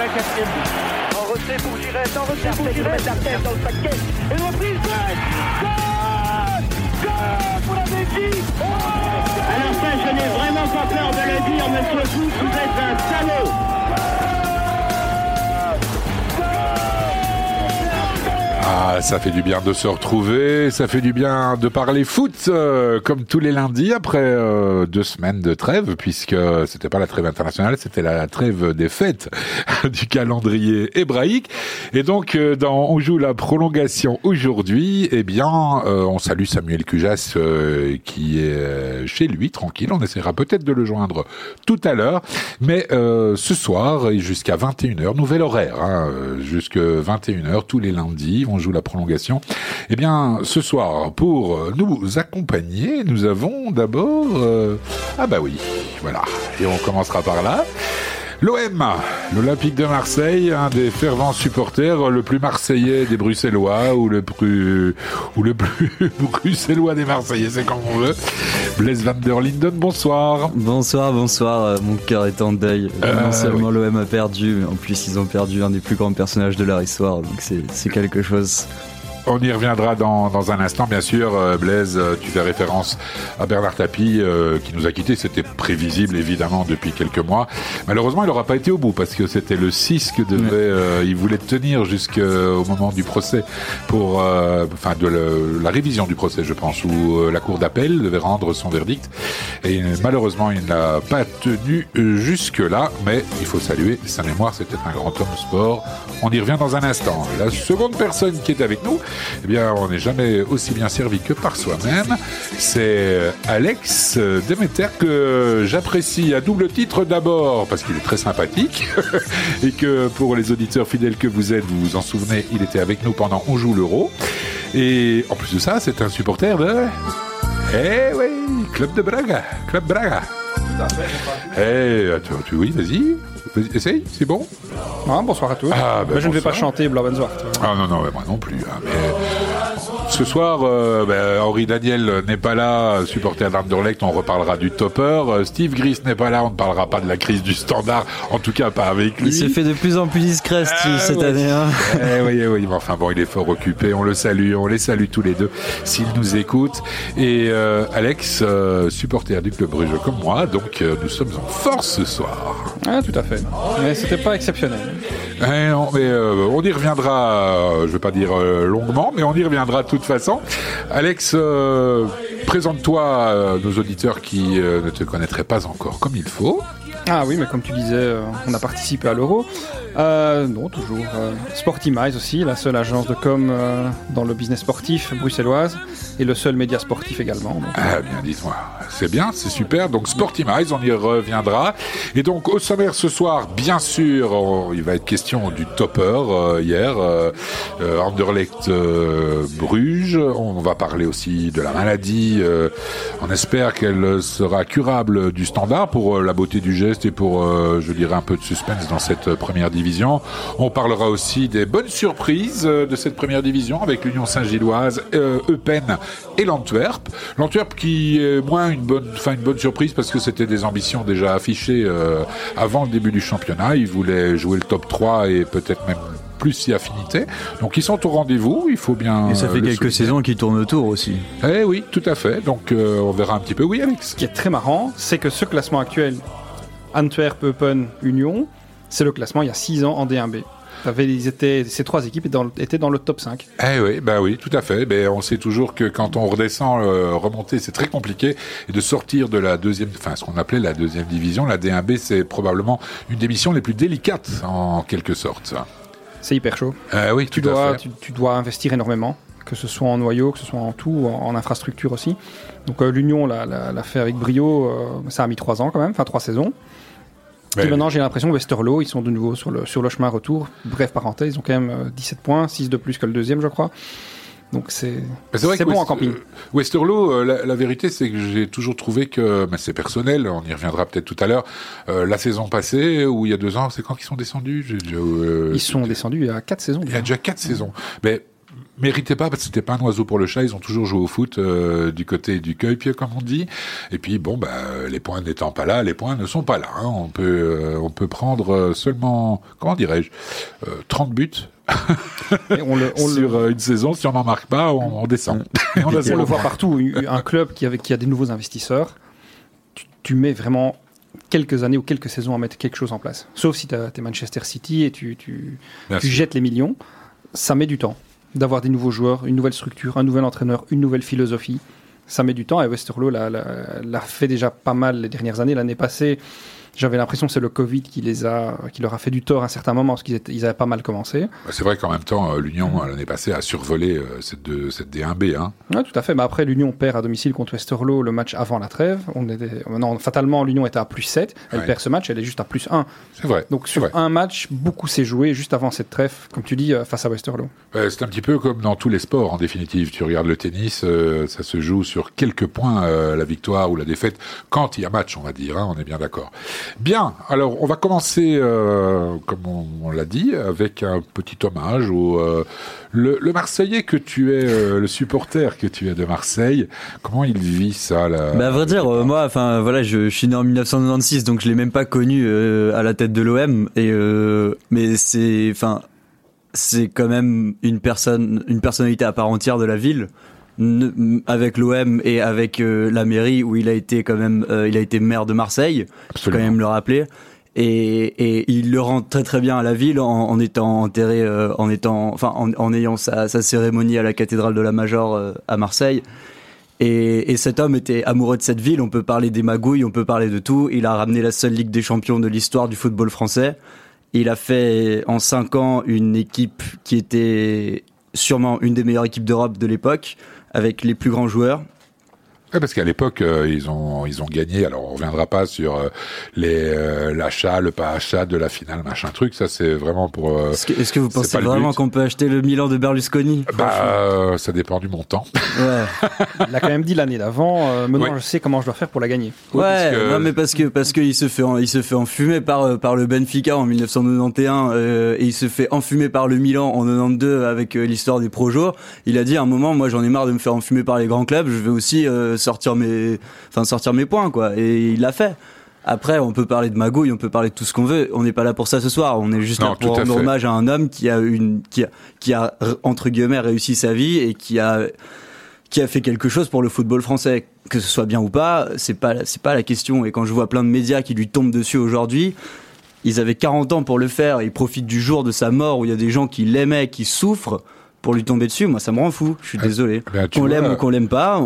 la 4e but. En retrait pour Giresse, mettre la tête dans le paquet. Et le reprise Goal pour la Belgique. Alors ça, je n'ai vraiment pas peur de le dire, monsieur Foot, vous êtes un salaud. Ah, ça fait du bien de se retrouver, ça fait du bien de parler foot, comme tous les lundis après 2 semaines de trêve, puisque c'était pas la trêve internationale, c'était la trêve des fêtes du calendrier hébraïque. Et donc, on joue la prolongation aujourd'hui. Eh bien, on salue Samuel Cujas, qui est chez lui, tranquille. On essaiera peut-être de le joindre tout à l'heure. Mais ce soir, et jusqu'à 21h, nouvel horaire, hein, jusqu'à 21h, tous les lundis, on joue la prolongation. Eh bien, ce soir, pour nous accompagner, nous avons d'abord... Ah bah oui, voilà. Et on commencera par là. L'OM, l'Olympique de Marseille, un des fervents supporters, le plus marseillais des Bruxellois ou le plus bruxellois des Marseillais, c'est comme on veut. Blaise Van der Linden, bonsoir. Bonsoir, mon cœur est en deuil. Non seulement l'OM a perdu, mais en plus ils ont perdu un des plus grands personnages de leur histoire, donc c'est quelque chose. On y reviendra dans un instant, bien sûr. Blaise, tu fais référence à Bernard Tapie, qui nous a quittés. C'était prévisible, évidemment, depuis quelques mois. Malheureusement, il n'aura pas été au bout, parce que c'était le 6 que devait... il voulait tenir jusqu'au moment du procès, pour... la révision du procès, je pense, où la cour d'appel devait rendre son verdict. Et malheureusement, il n'a pas tenu jusque-là, mais il faut saluer sa mémoire. C'était un grand homme sport. On y revient dans un instant. La seconde personne qui est avec nous, eh bien, on n'est jamais aussi bien servi que par soi-même. C'est Alex Demeter, que j'apprécie à double titre. D'abord parce qu'il est très sympathique et que pour les auditeurs fidèles que vous êtes, vous vous en souvenez, il était avec nous pendant On joue l'Euro. Et en plus de ça, c'est un supporter de... Eh oui, Club Braga. Oui, vas-y, essaye, c'est bon. Ah, bonsoir à tous. Je ne vais pas chanter Blavensoir. Ah non, moi non plus. Hein, mais ce soir, Henri Daniel n'est pas là, supporter d'Anderlecht, on reparlera du topper. Steve Gris n'est pas là, on ne parlera pas de la crise du Standard, en tout cas pas avec lui. Il se fait de plus en plus discret, Steve, cette année. Hein. Oui, mais enfin bon, il est fort occupé, on les salue tous les deux, s'ils nous écoutent. Et Alex, supporter du Club Bruges comme moi, donc nous sommes en force ce soir. Ah, tout à fait. Mais c'était pas exceptionnel. Non, mais on y reviendra, je vais pas dire longuement, mais on y reviendra de toute façon. Alex, présente-toi à nos auditeurs qui ne te connaîtraient pas encore comme il faut. Ah oui, mais comme tu disais, on a participé à l'Euro. Non, toujours. Sportimize aussi, la seule agence de com dans le business sportif bruxelloise et le seul média sportif également. Donc. Ah bien, dites-moi. C'est bien, c'est super. Donc Sportimize, on y reviendra. Et donc au sommaire ce soir, bien sûr, il va être question du topper hier, Anderlecht Bruges. On va parler aussi de la maladie. On espère qu'elle sera curable du Standard pour la beauté du geste et pour, je dirais, un peu de suspense dans cette première division. On parlera aussi des bonnes surprises de cette première division avec l'Union Saint-Gilloise, Eupen et l'Antwerp. L'Antwerp qui est moins une bonne surprise parce que c'était des ambitions déjà affichées avant le début du championnat. Ils voulaient jouer le top 3 et peut-être même plus si affinité. Donc ils sont au rendez-vous, il faut bien... Et ça fait quelques saisons qu'ils tournent autour aussi. Eh oui, tout à fait. Donc on verra un petit peu. Oui, Alex. Ce qui est très marrant, c'est que ce classement actuel, Antwerp, Eupen, Union, c'est le classement il y a 6 ans en D1B. Ces 3 équipes étaient dans le top 5. Eh oui, oui, tout à fait. On sait toujours que quand on redescend, remonter, c'est très compliqué. Et de sortir de la deuxième, ce qu'on appelait la deuxième division, la D1B, c'est probablement une des missions les plus délicates, en quelque sorte. C'est hyper chaud. Oui, tu dois investir énormément, que ce soit en noyau, que ce soit en tout, en infrastructure aussi. Donc l'Union l'a fait avec brio, ça a mis 3 ans quand même, 3 saisons. Et maintenant, j'ai l'impression que Westerlo, ils sont de nouveau sur le chemin retour. Bref parenthèse, ils ont quand même 17 points, 6 de plus que le deuxième, je crois. Donc c'est bon en camping. Westerlo, la vérité, c'est que j'ai toujours trouvé que, c'est personnel, on y reviendra peut-être tout à l'heure, la saison passée, ou il y a 2 ans, c'est quand qu'ils sont descendus Ils sont descendus il y a 4 saisons. Il y a déjà 4 saisons. Mais méritait pas parce que c'était pas un oiseau pour le chat. Ils ont toujours joué au foot du côté du Kuip, comme on dit. Et puis bon, les points n'étant pas là, les points ne sont pas là. Hein. On peut prendre seulement, comment dirais-je, 30 buts. Sur une saison, si on n'en marque pas, on descend. Et on le voit partout. Un club qui a des nouveaux investisseurs, tu mets vraiment quelques années ou quelques saisons à mettre quelque chose en place. Sauf si t'es Manchester City et tu jettes les millions. Ça met du temps d'avoir des nouveaux joueurs, une nouvelle structure, un nouvel entraîneur, une nouvelle philosophie. Ça met du temps et Westerlo l'a fait déjà pas mal les dernières années. L'année passée, j'avais l'impression que c'est le Covid qui leur a fait du tort à un certain moment parce qu'ils avaient pas mal commencé. C'est vrai qu'en même temps, l'Union, l'année passée, a survolé cette D1B. Hein. Oui, tout à fait. Mais après, l'Union perd à domicile contre Westerlo le match avant la trêve. Fatalement, l'Union était à +7. Elle perd ce match, elle est juste à +1. C'est vrai. Donc sur un match, beaucoup s'est joué juste avant cette trêve, comme tu dis, face à Westerlo. C'est un petit peu comme dans tous les sports, en définitive. Tu regardes le tennis, ça se joue sur quelques points, la victoire ou la défaite, quand il y a match, on va dire. Hein, on est bien d'accord. Bien, alors on va commencer, comme on l'a dit, avec un petit hommage au le Marseillais que tu es, le supporter que tu es de Marseille. Comment il vit ça là? À vrai dire, moi, enfin voilà, je suis né en 1996, donc je l'ai même pas connu à la tête de l'OM. Mais c'est quand même une personnalité à part entière de la ville. Avec l'OM et avec la mairie où il a été quand même il a été maire de Marseille. Faut quand même le rappeler, et il le rend très très bien à la ville en étant enterré en ayant sa cérémonie à la cathédrale de la Major à Marseille. Et cet homme était amoureux de cette ville. On peut parler des magouilles, on peut parler de tout. Il a ramené la seule Ligue des Champions de l'histoire du football français. Il a fait en 5 ans une équipe qui était sûrement une des meilleures équipes d'Europe de l'époque, avec les plus grands joueurs. Ouais, parce qu'à l'époque, ils ont gagné. Alors, on reviendra pas sur l'achat, le pas achat de la finale, machin truc. Ça, c'est vraiment pour. Est-ce que vous pensez vraiment qu'on peut acheter le Milan de Berlusconi? Ça dépend du montant. Ouais. Il a quand même dit l'année d'avant. Maintenant, je sais comment je dois faire pour la gagner. Ouais, non, mais parce que il se fait enfumer par le Benfica en 1991 et il se fait enfumer par le Milan en 92 avec l'histoire des Projos. Il a dit à un moment, moi, j'en ai marre de me faire enfumer par les grands clubs. Je vais aussi sortir mes points, quoi. Et il l'a fait. Après, on peut parler de magouille, on peut parler de tout ce qu'on veut. On n'est pas là pour ça ce soir. On est juste là pour rendre hommage à un homme qui a entre guillemets réussi sa vie et qui a fait quelque chose pour le football français. Que ce soit bien ou pas, c'est pas la question. Et quand je vois plein de médias qui lui tombent dessus aujourd'hui, ils avaient 40 ans pour le faire. Ils profitent du jour de sa mort où il y a des gens qui l'aimaient, qui souffrent, pour lui tomber dessus. Moi, ça me rend fou. Je suis désolé. Qu'on l'aime ou qu'on l'aime pas,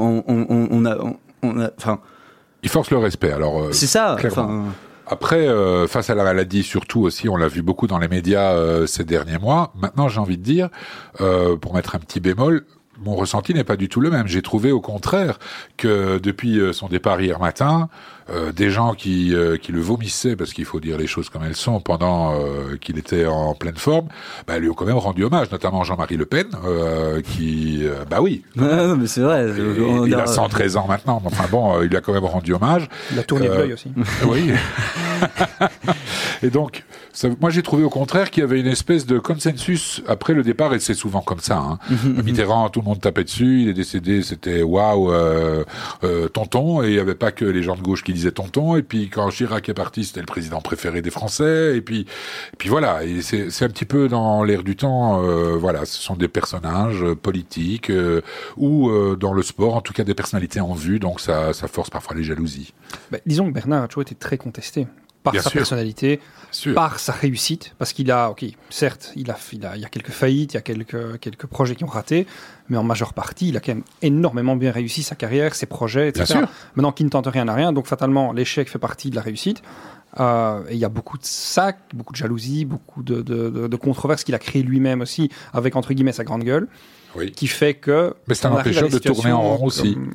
il force le respect. Alors, c'est ça. Après, face à la maladie, surtout aussi, on l'a vu beaucoup dans les médias ces derniers mois. Maintenant, j'ai envie de dire, pour mettre un petit bémol, mon ressenti n'est pas du tout le même. J'ai trouvé au contraire que depuis son départ hier matin, des gens qui le vomissaient, parce qu'il faut dire les choses comme elles sont, pendant qu'il était en pleine forme, lui ont quand même rendu hommage, notamment Jean-Marie Le Pen, qui, oui. Non, mais c'est vrai. Il a 113 ans maintenant, mais enfin bon, il a quand même rendu hommage. Il a tourné de l'œil aussi. Oui. Et donc, moi j'ai trouvé au contraire qu'il y avait une espèce de consensus après le départ, et c'est souvent comme ça. Hein. Mitterrand, tout le monde tapait dessus, il est décédé, c'était waouh, tonton, et il n'y avait pas que les gens de gauche qui disaient tonton, et puis quand Chirac est parti, c'était le président préféré des Français, et puis voilà, et c'est un petit peu dans l'air du temps, voilà, ce sont des personnages politiques, ou dans le sport, en tout cas des personnalités en vue, donc ça force parfois les jalousies. Disons que Bernard a toujours été très contesté. Par sa personnalité, par sa réussite, parce qu'il a, certes, il y a quelques faillites, il y a quelques projets qui ont raté, mais en majeure partie, il a quand même énormément bien réussi sa carrière, ses projets, etc. Maintenant, qui ne tente rien à rien, donc fatalement, l'échec fait partie de la réussite. Et il y a beaucoup de sacs, beaucoup de jalousie, beaucoup de controverses qu'il a créées lui-même aussi, avec entre guillemets sa grande gueule. Oui. Qui fait que... Mais c'est un empêcheur de tourner en rond aussi.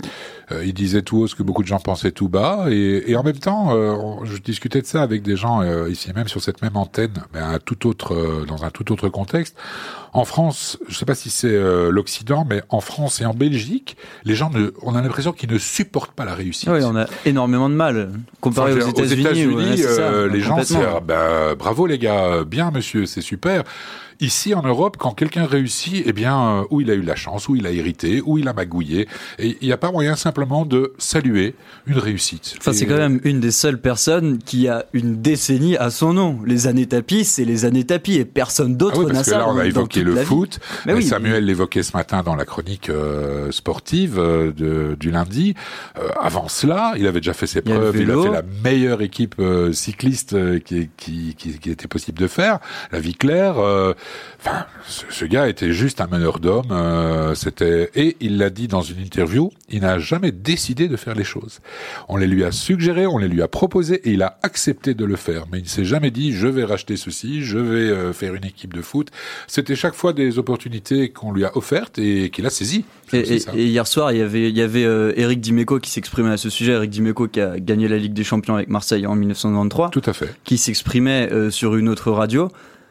Il disait tout haut ce que beaucoup de gens pensaient tout bas, et en même temps, je discutais de ça avec des gens ici même sur cette même antenne, mais dans un tout autre contexte. En France, je sais pas si c'est l'Occident, mais en France et en Belgique, les gens on a l'impression qu'ils ne supportent pas la réussite. Oui, on a énormément de mal comparé aux États-Unis. Les gens, c'est bravo les gars, bien monsieur, c'est super. Ici, en Europe, quand quelqu'un réussit, eh bien, ou il a eu de la chance, ou il a hérité, ou il a magouillé. Et il n'y a pas moyen simplement de saluer une réussite. Enfin, c'est quand même une des seules personnes qui a une décennie à son nom. Les années tapis, c'est les années tapis, et personne d'autre n'a ça. Parce que là, on a évoqué le foot. Oui. Samuel l'évoquait ce matin dans la chronique sportive du lundi. Avant cela, il avait déjà fait ses preuves. Il a fait la meilleure équipe cycliste qui était possible de faire. La vie claire. Enfin, ce gars était juste un meneur d'hommes. Et il l'a dit dans une interview, il n'a jamais décidé de faire les choses. On les lui a suggérées, on les lui a proposées, et il a accepté de le faire. Mais il ne s'est jamais dit, je vais racheter ceci, je vais faire une équipe de foot. C'était chaque fois des opportunités qu'on lui a offertes et qu'il a saisies. Et hier soir, il y avait Eric Dimeco qui s'exprimait à ce sujet. Eric Dimeco qui a gagné la Ligue des Champions avec Marseille en 1993. Tout à fait. Qui s'exprimait sur une autre radio.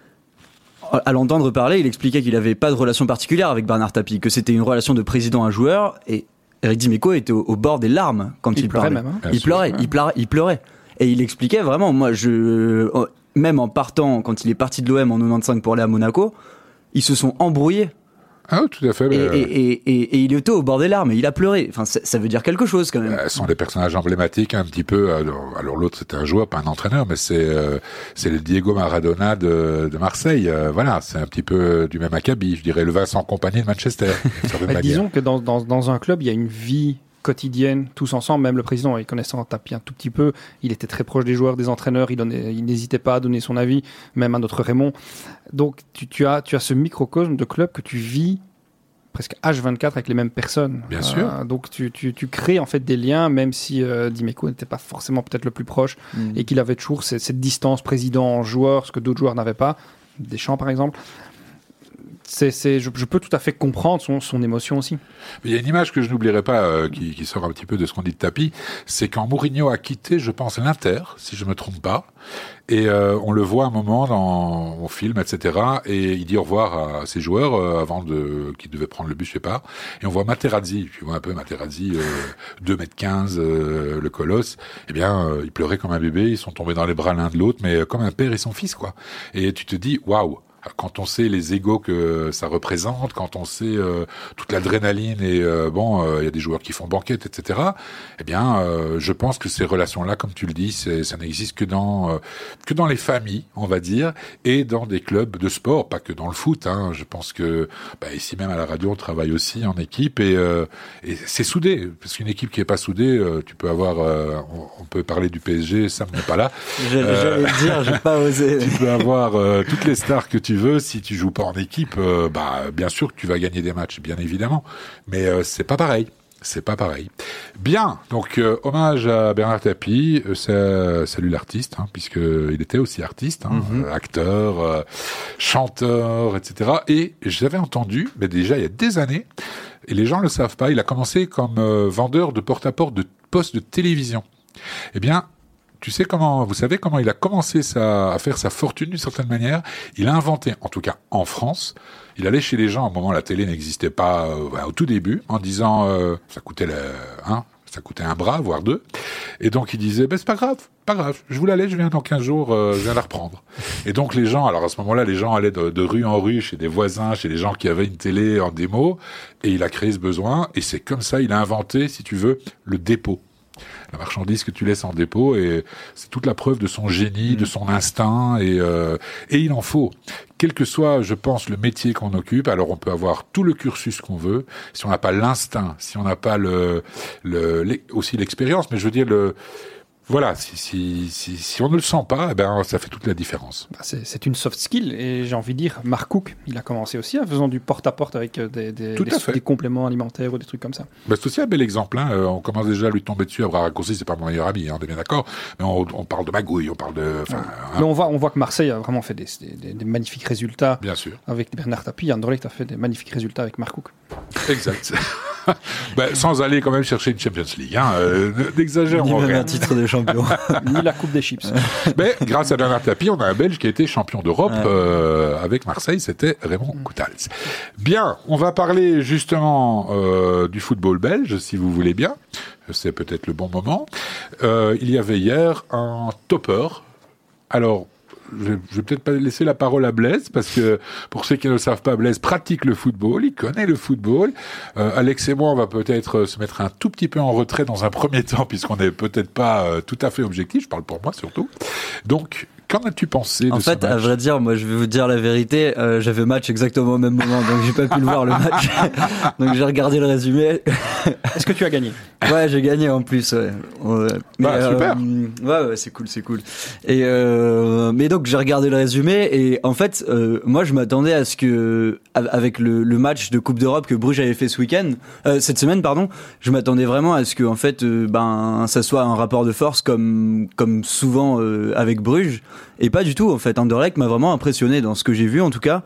À l'entendre parler, il expliquait qu'il n'avait pas de relation particulière avec Bernard Tapie, que c'était une relation de président à joueur, et Eric Dimeco était au bord des larmes quand il parlait. Même, hein. Il pleurait. Et il expliquait vraiment, même en partant, quand il est parti de l'OM en 95 pour aller à Monaco, ils se sont embrouillés. Ah oui, tout à fait. Et il était au bord des larmes et il a pleuré. Enfin, ça veut dire quelque chose quand même. Ce sont des personnages emblématiques un petit peu. Alors l'autre c'était un joueur, pas un entraîneur, mais c'est le Diego Maradona de Marseille. Voilà, c'est un petit peu du même acabit. Je dirais le Vincent Kompany de Manchester. Disons que dans un club, il y a une vie quotidienne, tous ensemble, même le président, il connaissant Tapie un tout petit peu, il était très proche des joueurs, des entraîneurs, il n'hésitait pas à donner son avis, même à notre Raymond. Donc tu as ce microcosme de club que tu vis presque H24 avec les mêmes personnes. Bien sûr. Donc tu crées en fait des liens, même si Dimeco n'était pas forcément peut-être le plus proche et qu'il avait toujours cette distance président-joueur, ce que d'autres joueurs n'avaient pas, Deschamps par exemple. Je peux tout à fait comprendre son émotion aussi. Il y a une image que je n'oublierai pas qui sort un petit peu de ce qu'on dit de Tapie, c'est quand Mourinho a quitté, je pense, l'Inter, si je me trompe pas, et on le voit un moment au film, etc., et il dit au revoir à ses joueurs avant qu'ils devaient prendre le bus, je sais pas, et on voit Materazzi, tu vois un peu Materazzi, 2m15, le colosse, eh bien, il pleurait comme un bébé, ils sont tombés dans les bras l'un de l'autre, mais comme un père et son fils, quoi. Et tu te dis, waouh! Quand on sait les égos que ça représente, quand on sait toute l'adrénaline et il y a des joueurs qui font banquette, etc. Eh bien, je pense que ces relations-là, comme tu le dis, ça n'existe que dans les familles, on va dire, et dans des clubs de sport, pas que dans le foot. Hein. Je pense que ici même à la radio, on travaille aussi en équipe et c'est soudé. Parce qu'une équipe qui est pas soudée, tu peux avoir, on peut parler du PSG, Sam n'est pas là. J'allais le dire, j'ai pas osé. Tu peux avoir toutes les stars que tu veux, si tu joues pas en équipe, bien sûr que tu vas gagner des matchs, bien évidemment, mais c'est pas pareil. C'est pas pareil. Bien, donc hommage à Bernard Tapie, salut l'artiste, puisque il était aussi artiste, acteur, chanteur, etc. Et j'avais entendu, mais déjà il y a des années, et les gens le savent pas, il a commencé comme vendeur de porte-à-porte de postes de télévision. Eh bien, vous savez comment il a commencé à faire sa fortune d'une certaine manière? Il a inventé, en tout cas en France, il allait chez les gens, au moment où la télé n'existait pas, au tout début, en disant, ça coûtait un bras, voire deux. Et donc il disait, c'est pas grave, je vous la laisse, je viens dans 15 jours, je viens la reprendre. Et donc les gens, alors à ce moment-là, les gens allaient de rue en rue, chez des voisins, chez des gens qui avaient une télé en démo, et il a créé ce besoin, et c'est comme ça, il a inventé, si tu veux, le dépôt. La marchandise que tu laisses en dépôt, et c'est toute la preuve de son génie, de son instinct, et il en faut. Quel que soit, je pense, le métier qu'on occupe, alors on peut avoir tout le cursus qu'on veut, si on n'a pas l'instinct, si on n'a pas aussi l'expérience, mais je veux dire voilà, si on ne le sent pas, ça fait toute la différence. C'est une soft skill, et j'ai envie de dire, Mark Cook, il a commencé aussi en faisant du porte-à-porte avec des compléments alimentaires ou des trucs comme ça. C'est aussi un bel exemple, on commence déjà à lui tomber dessus. Abraham Raccourci, c'est pas mon meilleur ami, on est bien d'accord, mais on parle de magouille, on parle de... Mais on voit que Marseille a vraiment fait des magnifiques résultats. Bien sûr. Avec Bernard Tapie, Anderlecht a fait des magnifiques résultats avec Mark Cook. Exact. Sans aller quand même chercher une Champions League, hein. N'exagérons Ni même rien. un titre de champion. Ni la Coupe des Chips. Mais grâce à Bernard Tapie, on a un Belge qui a été champion d'Europe avec Marseille, c'était Raymond Koutals. Bien, on va parler justement du football belge, si vous voulez bien. C'est peut-être le bon moment. Il y avait hier un topper. Alors, je vais peut-être pas laisser la parole à Blaise, parce que pour ceux qui ne le savent pas, Blaise pratique le football, il connaît le football. Alex et moi, on va peut-être se mettre un tout petit peu en retrait dans un premier temps, puisqu'on n'est peut-être pas tout à fait objectif, je parle pour moi surtout. Donc, qu'en as-tu pensé de ce match ? En fait, à vrai dire, moi, je vais vous dire la vérité, j'avais match exactement au même moment, donc j'ai pas pu le voir le match. Donc j'ai regardé le résumé. Est-ce que tu as gagné ? Ouais, j'ai gagné en plus, ouais. Mais, super. Ouais, c'est cool. Et mais donc j'ai regardé le résumé et en fait, moi je m'attendais à ce que avec le match de Coupe d'Europe que Bruges avait fait cette semaine, je m'attendais vraiment à ce que en fait, ça soit un rapport de force comme souvent avec Bruges. Et pas du tout, en fait. Anderlecht m'a vraiment impressionné dans ce que j'ai vu, en tout cas.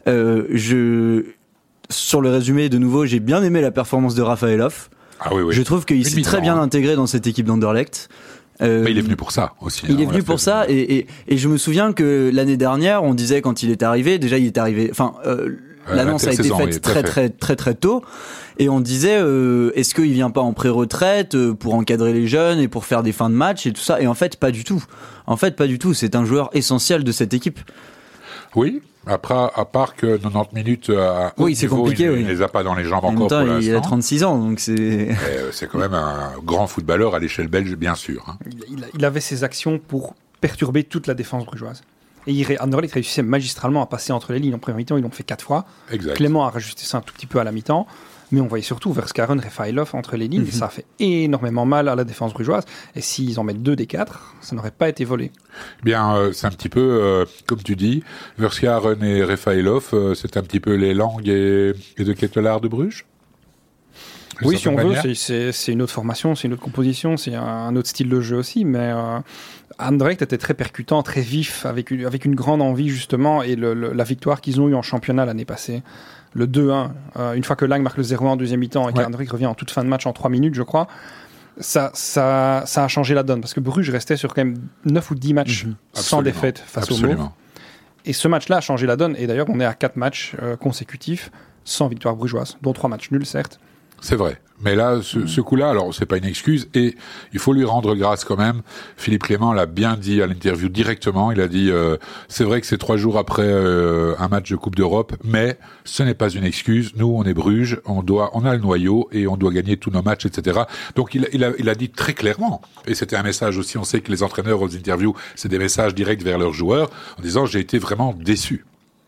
Sur le résumé, de nouveau, j'ai bien aimé la performance de Rafaelov. Ah oui. Je trouve qu'il s'est très bien intégré dans cette équipe d'Anderlecht. Mais il est venu pour ça aussi. Il est venu pour ça, et je me souviens que l'année dernière, on disait quand il est arrivé, déjà il est arrivé, l'annonce a été faite très tôt, et on disait est-ce qu'il vient pas en pré-retraite pour encadrer les jeunes et pour faire des fins de match et tout ça, et en fait pas du tout. C'est un joueur essentiel de cette équipe. Oui, après, à part que 90 minutes à haut c'est niveau, compliqué, il les a pas dans les jambes encore temps, pour l'instant. il a 36 ans, donc c'est quand même un grand footballeur à l'échelle belge, bien sûr. Hein. Il avait ses actions pour perturber toute la défense brugeoise. Et Anderlecht réussissait magistralement à passer entre les lignes. En première mi-temps, ils l'ont fait 4 fois. Exact. Clément a rajusté ça un tout petit peu à la mi-temps. Mais on voyait surtout Verskaren, Refailov entre les lignes. Et ça a fait énormément mal à la défense brugeoise. Et s'ils en mettent 2 des 4, ça n'aurait pas été volé. Bien, c'est un petit peu, comme tu dis, Verskaren et Refailov, c'est un petit peu les Langues et de Ketelaar de Bruges. Oui, si on veut, c'est une autre formation, c'est une autre composition, c'est un autre style de jeu aussi, mais Anderlecht était très percutant, très vif, avec une grande envie justement, et la victoire qu'ils ont eue en championnat l'année passée, le 2-1, une fois que Lang marque le 0-1 en deuxième mi-temps et qu'Anderlecht revient en toute fin de match en 3 minutes, je crois, ça a changé la donne, parce que Bruges restait sur quand même 9 ou 10 matchs sans défaite face aux Mauves. Et ce match-là a changé la donne, et d'ailleurs on est à 4 matchs consécutifs sans victoire brugeoise, dont 3 matchs nuls certes. C'est vrai. Mais là, ce coup-là, alors c'est pas une excuse, et il faut lui rendre grâce quand même. Philippe Clément l'a bien dit à l'interview directement. Il a dit c'est vrai que c'est 3 jours après un match de Coupe d'Europe, mais ce n'est pas une excuse. Nous, on est Bruges, on a le noyau et on doit gagner tous nos matchs, etc. Donc il a dit très clairement. Et c'était un message aussi. On sait que les entraîneurs aux interviews, c'est des messages directs vers leurs joueurs en disant j'ai été vraiment déçu.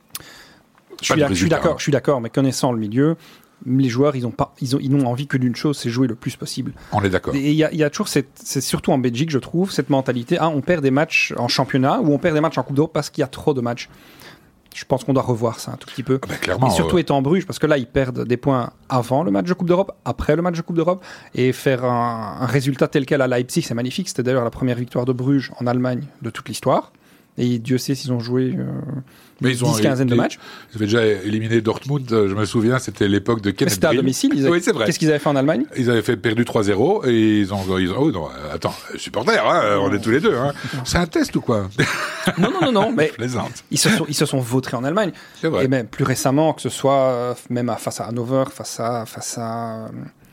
Je suis d'accord, mais connaissant le milieu, les joueurs, ils n'ont envie que d'une chose, c'est jouer le plus possible. On est d'accord. Et il y a toujours c'est surtout en Belgique, je trouve, cette mentalité. On perd des matchs en championnat ou on perd des matchs en Coupe d'Europe parce qu'il y a trop de matchs. Je pense qu'on doit revoir ça un tout petit peu. Clairement, et surtout étant Bruges, parce que là, ils perdent des points avant le match de Coupe d'Europe, après le match de Coupe d'Europe, et faire un résultat tel quel à Leipzig, c'est magnifique. C'était d'ailleurs la première victoire de Bruges en Allemagne de toute l'histoire. Et Dieu sait s'ils ont joué mais ils ont 10-15 de matchs. Ils avaient déjà éliminé Dortmund, je me souviens, c'était l'époque de Kenneth C'était à domicile. Oui, c'est vrai. Qu'est-ce qu'ils avaient fait en Allemagne ? Ils avaient perdu 3-0 et ils ont oh non, attends, supporters, hein, on est tous les deux. Hein. C'est un test ou quoi ? Non, mais plaisante. Ils se sont vautrés en Allemagne. C'est vrai. Et même plus récemment, que ce soit même face à Hannover, face à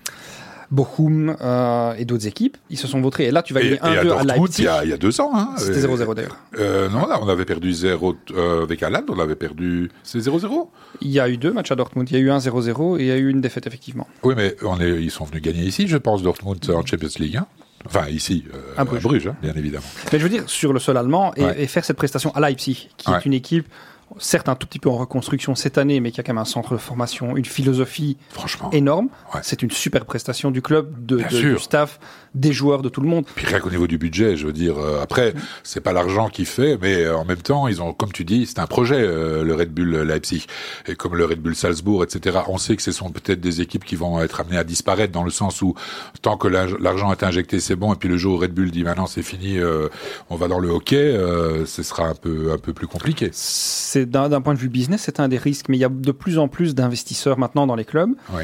Bochum et d'autres équipes, ils se sont vautrés. Et là, tu vas gagner 1-2 à Leipzig. Il y a 2 ans. Hein, c'était 0-0 d'ailleurs. Non, là, on avait perdu 0 avec Haaland, on avait perdu... C'est 0-0 ? Il y a eu 2 matchs à Dortmund. Il y a eu un 0-0 et il y a eu une défaite, effectivement. Oui, mais ils sont venus gagner ici, je pense, Dortmund en Champions League. Hein. Enfin, ici, à Bruges, hein, bien évidemment. Mais je veux dire, sur le sol allemand, et faire cette prestation à Leipzig, qui est une équipe... certes un tout petit peu en reconstruction cette année, mais qui a quand même un centre de formation, une philosophie énorme. Ouais. C'est une super prestation du club, du staff, des joueurs, de tout le monde. Puis rien qu'au niveau du budget, je veux dire, après, c'est pas l'argent qui fait, mais en même temps, ils ont, comme tu dis, c'est un projet, le Red Bull Leipzig, et comme le Red Bull Salzbourg, etc. On sait que ce sont peut-être des équipes qui vont être amenées à disparaître dans le sens où, tant que l'argent est injecté, c'est bon, et puis le jour où Red Bull dit maintenant c'est fini, on va dans le hockey, ce sera un peu plus compliqué. D'un point de vue business, c'est un des risques, mais il y a de plus en plus d'investisseurs maintenant dans les clubs. Ouais.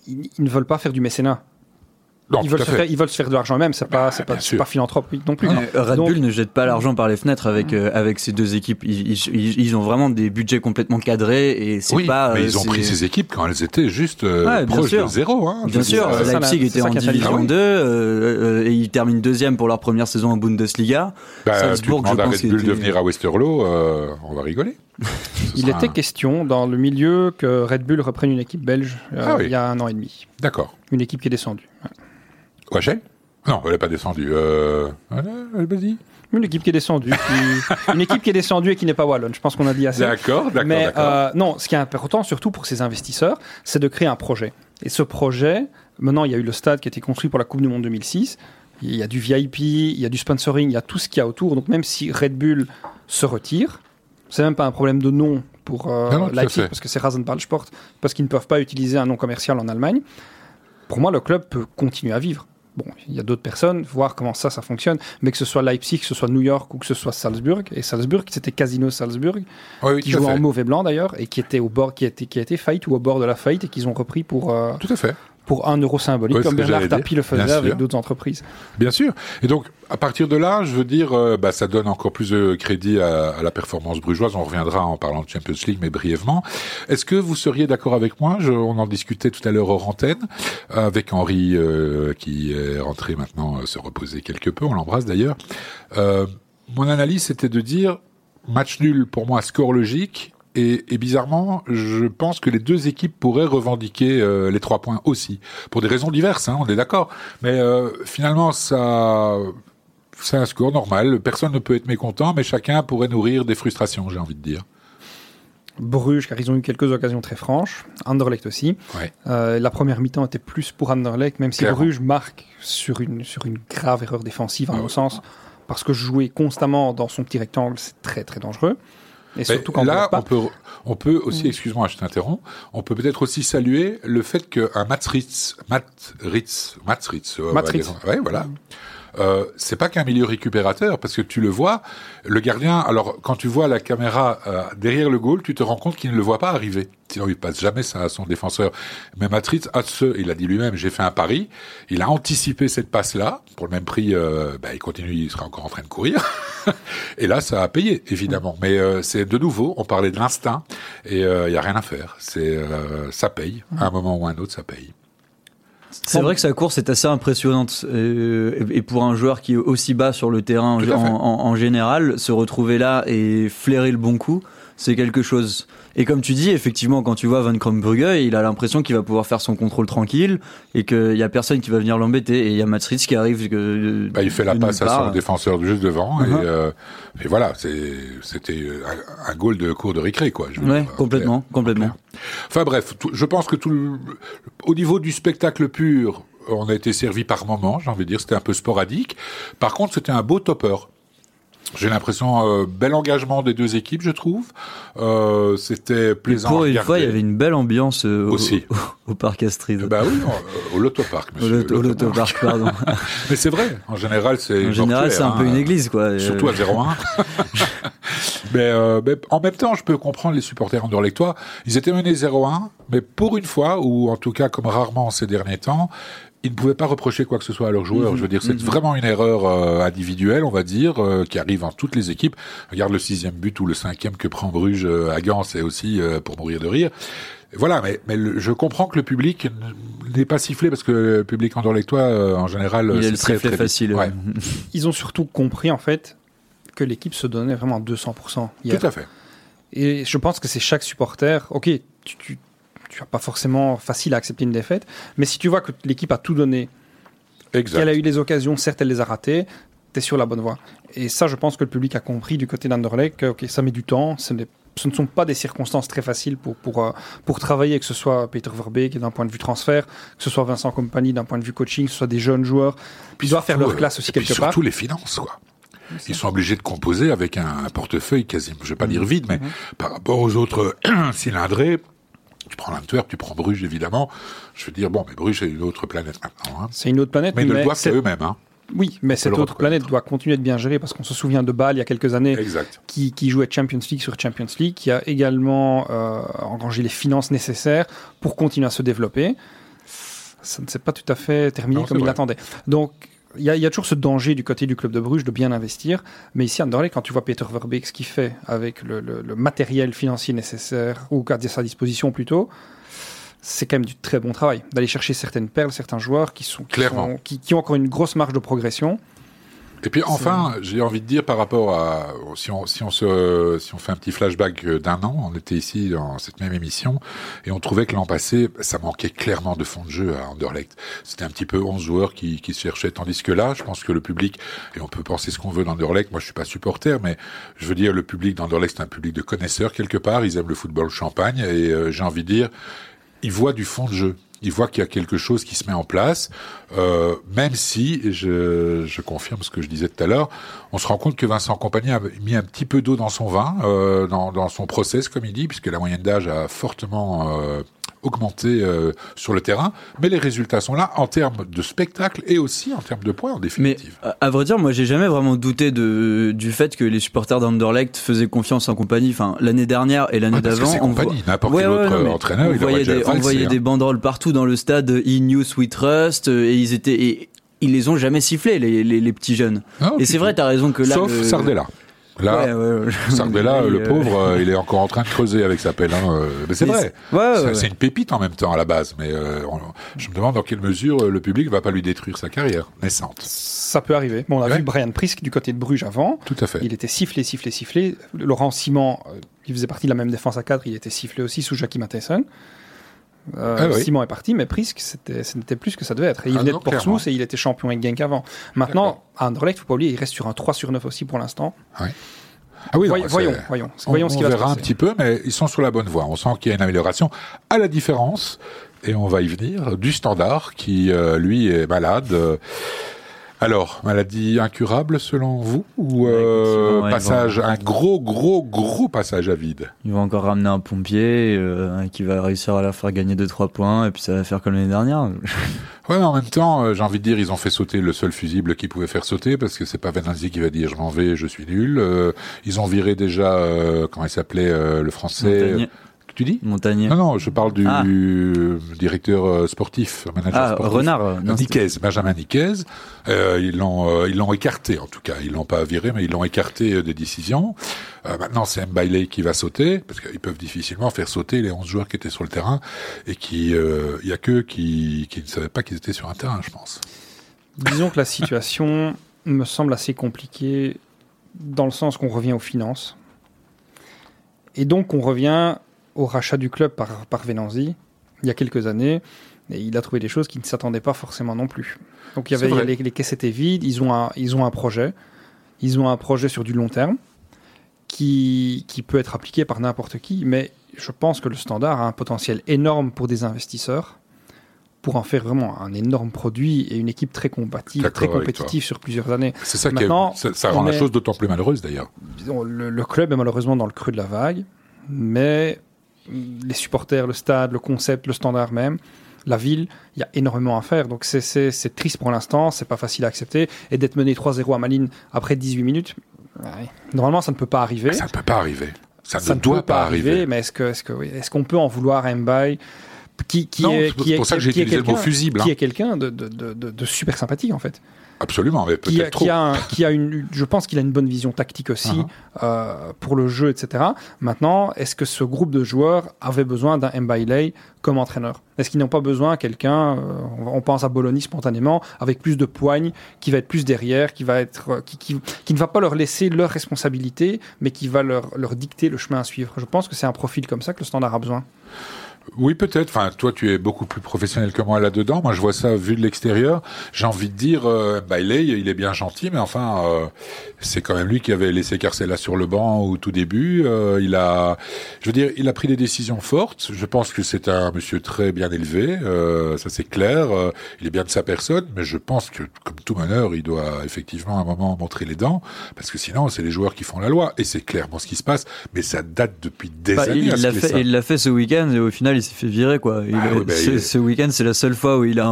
ils ne veulent pas faire du mécénat. Non, Ils veulent se faire de l'argent eux-mêmes, c'est pas philanthropique non plus. Red Bull ne jette pas l'argent par les fenêtres avec ces deux équipes. Ils ont vraiment des budgets complètement cadrés et c'est pas. Mais ils ont pris ces équipes quand elles étaient juste proches de zéro. Hein, bien sûr, Leipzig était en Division 2 et ils terminent deuxième pour leur première saison en Bundesliga. Salzbourg, tu demandes à Red Bull de venir à Westerlo, on va rigoler. Il était question dans le milieu que Red Bull reprenne une équipe belge il y a 1 an et demi. D'accord. Une équipe qui est descendue. Wachel ? Non, elle n'est pas descendue. Vas-y. Une équipe qui est descendue. Une équipe qui est descendue et qui n'est pas wallonne. Je pense qu'on a dit assez. D'accord. Mais non, ce qui est important, surtout pour ces investisseurs, c'est de créer un projet. Et ce projet, maintenant, il y a eu le stade qui a été construit pour la Coupe du Monde 2006. Il y a du VIP, il y a du sponsoring, il y a tout ce qu'il y a autour. Donc même si Red Bull se retire, c'est même pas un problème de nom pour Leipzig, parce que c'est Rasenballsport, parce qu'ils ne peuvent pas utiliser un nom commercial en Allemagne. Pour moi, le club peut continuer à vivre. Bon, il y a d'autres personnes, voir comment ça fonctionne, mais que ce soit Leipzig, que ce soit New York ou que ce soit Salzbourg, et Salzbourg, c'était Casino Salzbourg, qui jouait en mauve et blanc d'ailleurs, et qui était au bord, qui a été faillite ou au bord de la faillite, et qu'ils ont repris pour tout à fait. Pour 1 euro symbolique, comme Bernard Tapie le faisait avec d'autres entreprises. Bien sûr. Et donc, à partir de là, je veux dire, ça donne encore plus de crédit à la performance brugeoise. On reviendra en parlant de Champions League, mais brièvement. Est-ce que vous seriez d'accord avec moi ? On en discutait tout à l'heure hors antenne, avec Henri, qui est rentré maintenant se reposer quelque peu. On l'embrasse d'ailleurs. Mon analyse, c'était de dire, match nul, pour moi, score logique. Et bizarrement, je pense que les deux équipes pourraient revendiquer les 3 points aussi, pour des raisons diverses, on est d'accord. Mais finalement, c'est un score normal. Personne ne peut être mécontent, mais chacun pourrait nourrir des frustrations, j'ai envie de dire. Bruges, car ils ont eu quelques occasions très franches. Anderlecht aussi. Ouais. La première mi-temps était plus pour Anderlecht, même si clairement. Bruges marque sur une grave erreur défensive, à mon sens, parce que jouer constamment dans son petit rectangle, c'est très très dangereux. Et surtout quand là, on peut aussi, excuse-moi, je t'interromps, on peut peut-être aussi saluer le fait qu'un Mats Ritz, voilà. C'est pas qu'un milieu récupérateur, parce que tu le vois, le gardien, alors quand tu vois la caméra derrière le goal, tu te rends compte qu'il ne le voit pas arriver. Sinon, il passe jamais ça à son défenseur. Mais Matriz il a dit lui-même, j'ai fait un pari, il a anticipé cette passe-là, pour le même prix, il continue, il sera encore en train de courir. Et là, ça a payé, évidemment. Mais c'est de nouveau, on parlait de l'instinct, et il y a rien à faire. Ça paye, à un moment ou à un autre, ça paye. C'est vrai que sa course est assez impressionnante et pour un joueur qui est aussi bas sur le terrain en général, se retrouver là et flairer le bon coup, c'est quelque chose. Et comme tu dis, effectivement, quand tu vois Van Krombrugge, il a l'impression qu'il va pouvoir faire son contrôle tranquille et qu'il y a personne qui va venir l'embêter. Et il y a Mats Ritz qui arrive. Il fait la passe à son défenseur juste devant et voilà, c'était un goal de cours de récré, quoi. Complètement. Enfin bref, je pense que au niveau du spectacle pur, on a été servi par moments, j'ai envie de dire, c'était un peu sporadique. Par contre, c'était un beau topper. J'ai l'impression, bel engagement des deux équipes, je trouve. C'était plaisant à regarder. Pour une fois, il y avait une belle ambiance au Parc Astrid. Bah oui, au Lotopark, monsieur. Au Lotopark, pardon. Mais c'est vrai, en général, c'est un peu une église, quoi. Surtout à 0-1. Mais en même temps, je peux comprendre les supporters anderlechtois. Ils étaient menés 0-1, mais pour une fois, ou en tout cas comme rarement ces derniers temps, ils ne pouvaient pas reprocher quoi que ce soit à leurs joueurs. Je veux dire, c'est vraiment une erreur individuelle, on va dire, qui arrive dans toutes les équipes. Regarde le 6e but ou le 5e que prend Bruges à Gand, c'est aussi pour mourir de rire. Voilà, mais je comprends que le public n'est pas sifflé parce que le public anderlechtois, en général, c'est très, très facile. Ouais. Ils ont surtout compris, en fait, que l'équipe se donnait vraiment 200% hier. Tout à fait. Et je pense que c'est chaque supporter. Ok, tu n'as pas forcément facile à accepter une défaite, mais si tu vois que l'équipe a tout donné, qu'elle a eu les occasions, certes elle les a ratées, tu es sur la bonne voie. Et ça, je pense que le public a compris du côté d'Anderlecht que ça met du temps, ce ne sont pas des circonstances très faciles pour travailler, que ce soit Peter Verbeek d'un point de vue transfert, que ce soit Vincent Kompany d'un point de vue coaching, que ce soit des jeunes joueurs. Puis ils doivent faire leur classe aussi quelque part. Surtout les finances, quoi. Ils sont obligés de composer avec un portefeuille quasiment, je ne vais pas dire vide, mais par rapport aux autres cylindrés, tu prends l'Antwerp, tu prends Bruges, évidemment. Je veux dire, mais Bruges, c'est une autre planète maintenant. C'est une autre planète. Mais ils ne le doivent qu'à eux-mêmes. Oui, mais cette autre planète doit continuer de bien gérer, parce qu'on se souvient de Bâle, il y a quelques années, qui jouait Champions League sur Champions League, qui a également engrangé les finances nécessaires pour continuer à se développer. ça ne s'est pas tout à fait terminé Non, comme c'est il vrai. l'attendait. Donc, il y a toujours ce danger du côté du club de Bruges de bien investir. Mais ici, à Anderlecht, quand tu vois Peter Verbeek, ce qu'il fait avec le matériel financier nécessaire, ou à sa disposition plutôt, c'est quand même du très bon travail. D'aller chercher certaines perles, certains joueurs qui ont encore une grosse marge de progression. Et puis enfin, j'ai envie de dire par rapport à si on fait un petit flashback d'un an, on était ici dans cette même émission et on trouvait que l'an passé, ça manquait clairement de fond de jeu à Anderlecht. C'était un petit peu 11 joueurs qui se cherchaient, tandis que là, je pense que le public, et on peut penser ce qu'on veut d'Anderlecht, moi je suis pas supporter, mais je veux dire le public d'Anderlecht c'est un public de connaisseurs quelque part, ils aiment le football champagne et j'ai envie de dire, ils voient du fond de jeu. Ils voient qu'il y a quelque chose qui se met en place, même si, je confirme ce que je disais tout à l'heure, on se rend compte que Vincent Kompany a mis un petit peu d'eau dans son vin, dans son process, comme il dit, puisque la moyenne d'âge a fortement augmenté sur le terrain, mais les résultats sont là en termes de spectacle et aussi en termes de points en définitive. Mais à vrai dire, moi j'ai jamais vraiment douté du fait que les supporters d'Anderlecht faisaient confiance en Kompany. Enfin, l'année dernière et l'année d'avant, c'est Kompany, n'importe quel autre entraîneur, on voyait des banderoles partout dans le stade, In-News We Trust, et ils les ont jamais sifflés, les petits jeunes. Non, et c'est vrai, t'as raison que là. Sauf Sardella. Là, Sardella, le pauvre, il est encore en train de creuser avec sa pelle. Mais c'est vrai. C'est une pépite en même temps à la base. Mais je me demande dans quelle mesure le public va pas lui détruire sa carrière naissante. Ça peut arriver. Bon, on a vu Brian Prisk du côté de Bruges avant. Tout à fait. Il était sifflé. Laurent Simon, qui faisait partie de la même défense à 4, il était sifflé aussi sous Jackie Matheson. Simon est parti, mais Prisk, ce n'était plus ce que ça devait être. Et il venait de Portsmouth et il était champion avec Genk avant. Maintenant, à Anderlecht, il ne faut pas oublier, il reste sur un 3/9 aussi pour l'instant. Oui. Ah oui, voyons ce qui va se passer. On verra un petit peu, mais ils sont sur la bonne voie. On sent qu'il y a une amélioration. À la différence, et on va y venir, du Standard qui, lui, est malade. Alors, maladie incurable selon vous ou un gros passage à vide? Ils vont encore ramener un pompier qui va réussir à la faire gagner 2-3 points et puis ça va faire comme l'année dernière. Ouais, mais en même temps, j'ai envie de dire, ils ont fait sauter le seul fusible qu'ils pouvaient faire sauter parce que c'est pas Venanzi qui va dire je m'en vais, je suis nul. Ils ont viré déjà, comment il s'appelait, le français. Montagnier. Tu dis Montagnier. Non, je parle du directeur sportif, manager sportif. Renard. Benjamin Niquez. Ils l'ont écarté, en tout cas. Ils l'ont pas viré, mais ils l'ont écarté des décisions. Maintenant, c'est Mbailey qui va sauter, parce qu'ils peuvent difficilement faire sauter les 11 joueurs qui étaient sur le terrain, et il y a qu'eux qui ne savaient pas qu'ils étaient sur un terrain, je pense. Disons que la situation me semble assez compliquée, dans le sens qu'on revient aux finances. Et donc, on revient au rachat du club par Venanzi, il y a quelques années, et il a trouvé des choses qui ne s'attendaient pas forcément non plus. Donc les caisses étaient vides, ils ont un projet sur du long terme qui peut être appliqué par n'importe qui, mais je pense que le Standard a un potentiel énorme pour des investisseurs, pour en faire vraiment un énorme produit et une équipe très combative, très compétitive sur plusieurs années. C'est ça ça rend la chose d'autant plus malheureuse d'ailleurs. Le club est malheureusement dans le creux de la vague, mais les supporters, le stade, le concept, le Standard même, la ville, il y a énormément à faire. Donc c'est triste pour l'instant, c'est pas facile à accepter. Et d'être mené 3-0 à Malines après 18 minutes, normalement ça ne peut pas arriver. Ça ne peut pas arriver. Ça ne doit pas arriver. Mais est-ce qu'on peut en vouloir à Mbaye c'est pour ça que j'ai utilisé le mot fusible. Qui est quelqu'un de super sympathique en fait. Absolument, mais peut-être trop. Je pense qu'il a une bonne vision tactique aussi pour le jeu, etc. Maintenant, est-ce que ce groupe de joueurs avait besoin d'un Mbaye comme entraîneur? Est-ce qu'ils n'ont pas besoin de quelqu'un, on pense à Bologna spontanément, avec plus de poigne, qui va être plus derrière, qui ne va pas leur laisser leur responsabilité, mais qui va leur dicter le chemin à suivre? Je pense que c'est un profil comme ça que le Standard a besoin. Oui, peut-être. Enfin, toi, tu es beaucoup plus professionnel que moi là-dedans. Moi, je vois ça vu de l'extérieur. J'ai envie de dire, Bailey, il est bien gentil, mais enfin, c'est quand même lui qui avait laissé Carcella sur le banc au tout début. Il a pris des décisions fortes. Je pense que c'est un monsieur très bien élevé. Ça, c'est clair. Il est bien de sa personne, mais je pense que, comme tout meneur, il doit effectivement à un moment montrer les dents, parce que sinon, c'est les joueurs qui font la loi. Et c'est clairement ce qui se passe. Mais ça date depuis des années. Il l'a fait ce week-end, et au final, final, il s'est fait virer, quoi. Ce week-end, c'est la seule fois où il a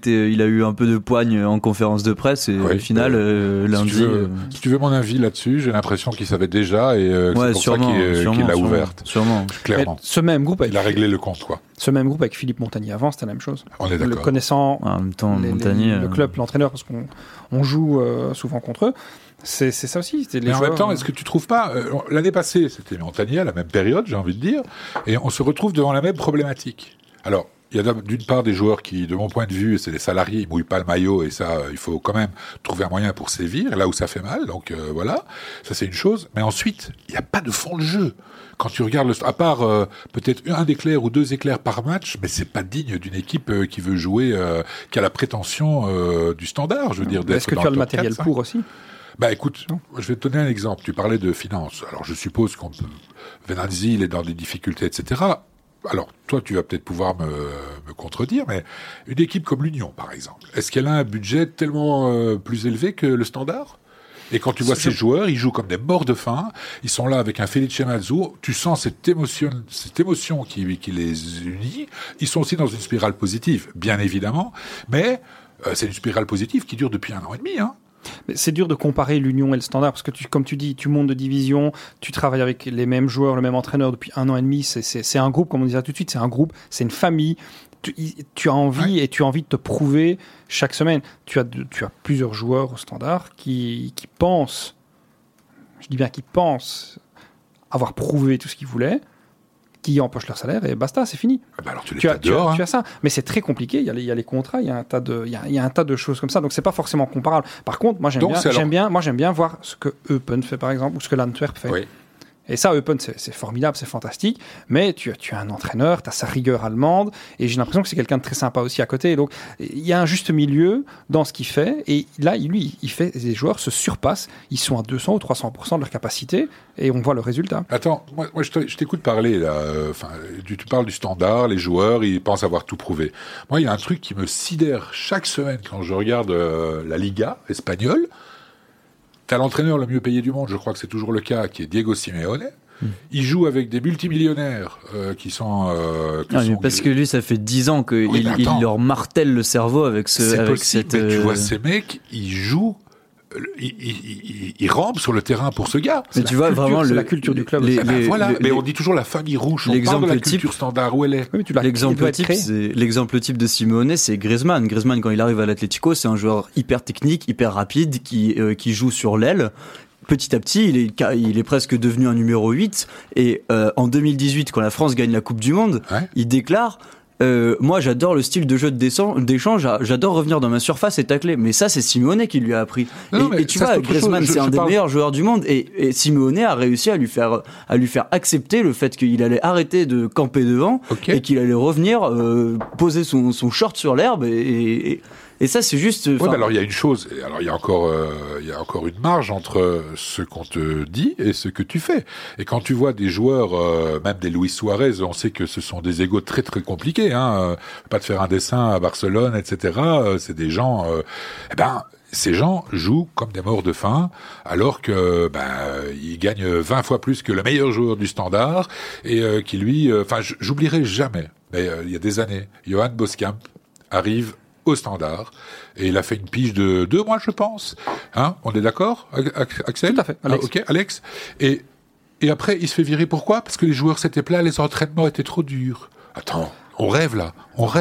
eu un peu de poigne en conférence de presse, et au final, lundi. Si tu veux mon avis là-dessus, j'ai l'impression qu'il savait déjà, et c'est pour ça qu'il l'a ouverte. Sûrement. Clairement. Ce même groupe, il a réglé le compte, quoi. Ce même groupe avec Philippe Montagny avant, c'était la même chose. On est d'accord. Le connaissant, en même temps, Montagny, le club, l'entraîneur, parce qu'on joue souvent contre eux. C'est ça aussi. Mais en même temps, est-ce que tu trouves pas, l'année passée, c'était Montagny à la même période, j'ai envie de dire, et on se retrouve devant la même problématique. Alors, il y a d'une part des joueurs qui, de mon point de vue, c'est les salariés, ils mouillent pas le maillot, et ça, il faut quand même trouver un moyen pour sévir, là où ça fait mal, donc voilà, ça c'est une chose. Mais ensuite, il n'y a pas de fond de jeu. Quand tu regardes, à part peut-être un éclair ou 2 éclairs par match, mais c'est pas digne d'une équipe qui veut jouer, qui a la prétention du Standard, je veux dire. Est-ce que tu as le matériel pour aussi ? Bah écoute, je vais te donner un exemple. Tu parlais de finances. Alors je suppose Venanzi, il est dans des difficultés, etc. Alors toi, tu vas peut-être pouvoir me contredire, mais une équipe comme l'Union, par exemple, est-ce qu'elle a un budget tellement plus élevé que le Standard ? Et quand tu vois ces joueurs, ils jouent comme des morts de faim. Ils sont là avec un Felice Mazou. Tu sens cette émotion qui les unit. Ils sont aussi dans une spirale positive, bien évidemment, mais c'est une spirale positive qui dure depuis 1 an et demi, hein. Mais c'est dur de comparer l'Union et le Standard, parce que comme tu dis, tu montes de division, tu travailles avec les mêmes joueurs, le même entraîneur depuis 1 an et demi, c'est un groupe, comme on disait tout de suite, c'est un groupe, c'est une famille, tu as envie et tu as envie de te prouver chaque semaine. Tu as plusieurs joueurs au Standard qui pensent, je dis bien qui pensent avoir prouvé tout ce qu'ils voulaient, qui empochent leur salaire et basta, c'est fini. Bah alors tu as ça, mais c'est très compliqué. Il y a les contrats, il y a un tas de choses comme ça, donc c'est pas forcément comparable. Par contre, moi j'aime bien voir ce que Eupen fait par exemple, ou ce que l'Antwerp fait. Oui. Et ça, Eupen, c'est formidable, c'est fantastique, mais tu as un entraîneur, tu as sa rigueur allemande, et j'ai l'impression que c'est quelqu'un de très sympa aussi à côté. Donc, il y a un juste milieu dans ce qu'il fait, et là, lui, les joueurs se surpassent, ils sont à 200 ou 300% de leur capacité, et on voit le résultat. Attends, moi je t'écoute parler, là, tu parles du Standard, les joueurs, ils pensent avoir tout prouvé. Moi, il y a un truc qui me sidère chaque semaine quand je regarde la Liga espagnole. T'as l'entraîneur le mieux payé du monde, je crois que c'est toujours le cas, qui est Diego Simeone. Il joue avec des multimillionnaires qui sont... parce que lui, ça fait 10 ans qu'il leur martèle le cerveau avec cette... Mais tu vois, ces mecs, ils jouent... Ils rampent sur le terrain pour ce gars. Mais tu vois vraiment la culture du club. Mais on dit toujours la famille rouge. On parle de la culture Standard où elle est. Oui, l'exemple type de Simeone, c'est Griezmann. Griezmann, quand il arrive à l'Atlético, c'est un joueur hyper technique, hyper rapide, qui joue sur l'aile. Petit à petit, il est presque devenu un numéro 8. Et en 2018, quand la France gagne la Coupe du Monde, il déclare... moi j'adore le style de jeu d'échange, j'adore revenir dans ma surface et tacler, mais ça c'est Simeone qui lui a appris. Et tu vois, Griezmann c'est un des meilleurs joueurs du monde, et Simeone a réussi à lui faire accepter le fait qu'il allait arrêter de camper devant, et qu'il allait revenir poser son short sur l'herbe, et ça c'est juste... mais alors il y a une chose, alors il y a encore une marge entre ce qu'on te dit et ce que tu fais. Et quand tu vois des joueurs, même des Luis Suarez, on sait que ce sont des égos très très compliqués, hein, pas de faire un dessin à Barcelone, etc. C'est des gens, ces gens jouent comme des morts de faim, alors que ils gagnent 20 fois plus que le meilleur joueur du Standard, et qui lui, j'oublierai jamais, mais il y a des années, Johan Boskamp arrive au Standard, et il a fait une pige de 2 mois, je pense. Hein, on est d'accord, Axel ? Tout à fait, Alex. Ok, Alex. Et après, il se fait virer. Pourquoi ? Parce que les joueurs s'étaient plaints, les entraînements étaient trop durs. Attends, on rêve là.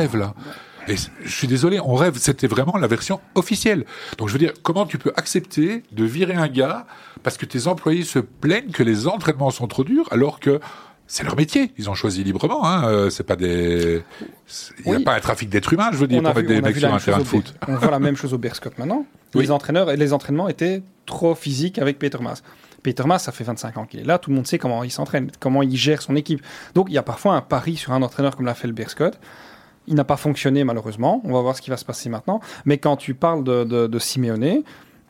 Et je suis désolé, on rêve. C'était vraiment la version officielle. Donc je veux dire, comment tu peux accepter de virer un gars parce que tes employés se plaignent que les entraînements sont trop durs, alors que c'est leur métier, ils ont choisi librement, hein. C'est pas il n'y a pas un trafic d'êtres humains, je veux dire, pour mettre des mecs sur un terrain de foot. On voit la même chose au Beerschot maintenant. Oui. Les entraînements étaient trop physiques avec Peter Maas. Peter Maas, ça fait 25 ans qu'il est là, tout le monde sait comment il s'entraîne, comment il gère son équipe. Donc il y a parfois un pari sur un entraîneur comme l'a fait le Beerschot. Il n'a pas fonctionné malheureusement, on va voir ce qui va se passer maintenant. Mais quand tu parles de Simeone,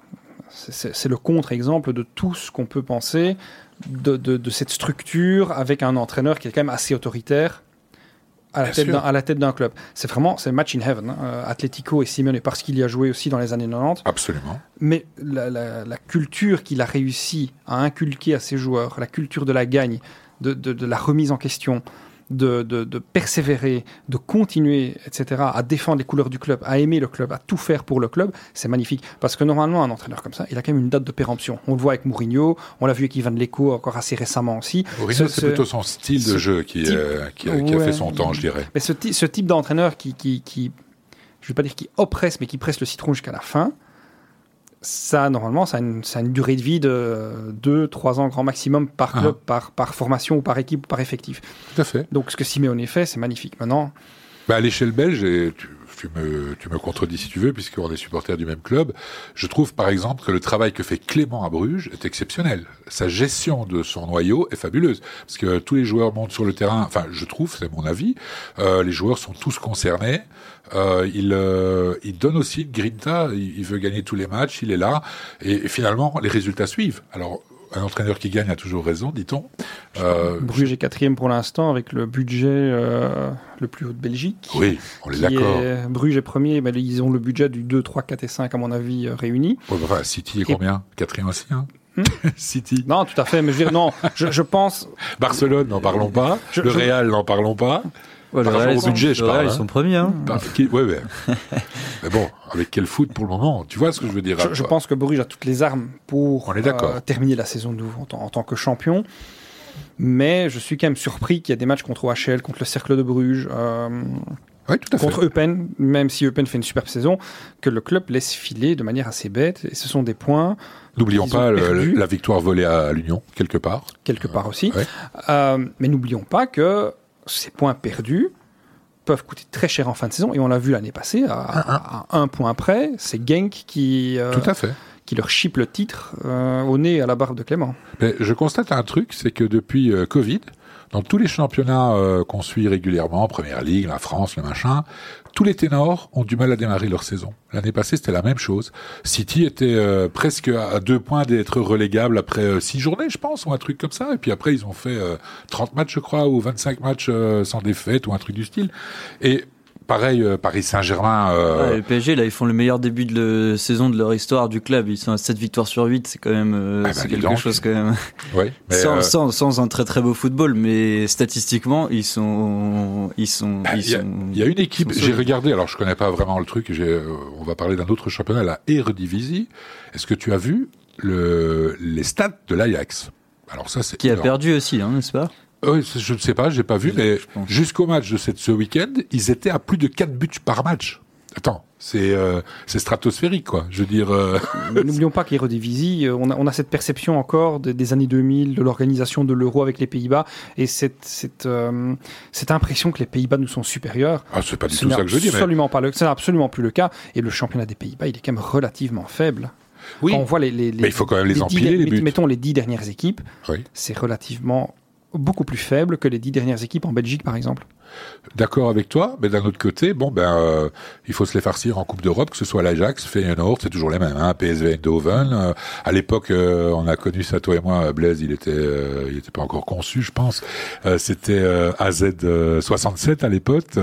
c'est le contre-exemple de tout ce qu'on peut penser de cette structure avec un entraîneur qui est quand même assez autoritaire à la tête d'un club. C'est match in heaven, hein. Atlético et Simeone, parce qu'il y a joué aussi dans les années 90. Absolument. Mais la culture qu'il a réussi à inculquer à ses joueurs, la culture de la gagne, de la remise en question, de persévérer, de continuer, etc., à défendre les couleurs du club, à aimer le club, à tout faire pour le club, c'est magnifique. Parce que normalement, un entraîneur comme ça, il a quand même une date de péremption. On le voit avec Mourinho, on l'a vu avec Ivan Leko encore assez récemment aussi. Mourinho, c'est plutôt son style de jeu qui a fait son temps, je dirais. Mais ce type d'entraîneur qui je ne vais pas dire qui oppresse, mais qui presse le citron jusqu'à la fin, ça, normalement, ça a une durée de vie de 2-3 ans grand maximum par club, par formation ou par équipe ou par effectif. Tout à fait. Donc, ce que Simeone fait, c'est magnifique. Maintenant... À l'échelle belge, et tu me contredis si tu veux, puisqu'on est supporter du même club, je trouve par exemple que le travail que fait Clément à Bruges est exceptionnel. Sa gestion de son noyau est fabuleuse, parce que tous les joueurs montent sur le terrain, enfin je trouve, c'est mon avis, les joueurs sont tous concernés, il donne aussi une grinta, il veut gagner tous les matchs, il est là, et finalement les résultats suivent. Alors, un entraîneur qui gagne a toujours raison, dit-on. Bruges est 4e pour l'instant, avec le budget le plus haut de Belgique. Oui, on est d'accord. Bruges est 1er, mais ils ont le budget du 2, 3, 4 et 5, à mon avis, réunis. Ouais, enfin, City est combien ? 4e aussi, hein City. Non, tout à fait, mais je veux dire, non, je pense... Barcelone, n'en parlons pas. Le Real, n'en parlons pas. Ouais, par rapport au budget, je parle. Ils sont premiers. Hein. Ouais. Mais bon, avec quel foot pour le moment ? Tu vois ce que je veux dire ? Je pense que Bruges a toutes les armes pour terminer la saison en tant que champion. Mais je suis quand même surpris qu'il y a des matchs contre OHL, contre le Cercle de Bruges, oui, tout à fait. contre Eupen, même si Eupen fait une superbe saison, que le club laisse filer de manière assez bête. Et ce sont des points... N'oublions pas la victoire volée à l'Union, quelque part. Quelque part aussi. Ouais. Mais n'oublions pas que ces points perdus peuvent coûter très cher en fin de saison, et on l'a vu l'année passée, à 1 point près, c'est Genk qui leur chipe le titre au nez à la barbe de Clément. Mais je constate un truc, c'est que depuis Covid, dans tous les championnats qu'on suit régulièrement, Première Ligue, la France, le machin, tous les ténors ont du mal à démarrer leur saison. L'année passée, c'était la même chose. City était presque à 2 points d'être relégable après 6 journées, je pense, ou un truc comme ça. Et puis après, ils ont fait 30 matchs, je crois, ou 25 matchs sans défaite, ou un truc du style. Et pareil, Paris Saint-Germain... le PSG, là, ils font le meilleur début de saison de leur histoire du club. Ils sont à 7 victoires sur 8, c'est quand même c'est quelque chose quand même. Ouais, mais sans un très très beau football, mais statistiquement, ils sont. Il y a une équipe, j'ai regardé, alors je connais pas vraiment le truc, on va parler d'un autre championnat, la Eredivisie. Est-ce que tu as vu les stats de l'Ajax ? Alors ça, c'est qui a perdu aussi, hein, n'est-ce pas ? Oui, je ne sais pas, j'ai pas vu, mais jusqu'au match de ce week-end, ils étaient à plus de 4 buts par match. Attends, c'est stratosphérique, quoi. Je veux dire... N'oublions pas qu'Eredivisie, on a cette perception encore des années 2000, de l'organisation de l'Euro avec les Pays-Bas, et cette impression que les Pays-Bas nous sont supérieurs. Ah, c'est pas du tout ça que je dis, mais... C'est absolument plus le cas, et le championnat des Pays-Bas, il est quand même relativement faible. Oui, quand on voit mais il faut quand même les empiler, les buts. Mettons les 10 dernières équipes, oui. C'est relativement... beaucoup plus faible que les 10 dernières équipes en Belgique, par exemple. D'accord avec toi, mais d'un autre côté, il faut se les farcir en Coupe d'Europe, que ce soit l'Ajax, Feyenoord, c'est toujours les mêmes, hein, PSV Eindhoven. À l'époque, on a connu ça, toi et moi, Blaise, il était pas encore conçu, je pense. C'était AZ 67 à l'époque.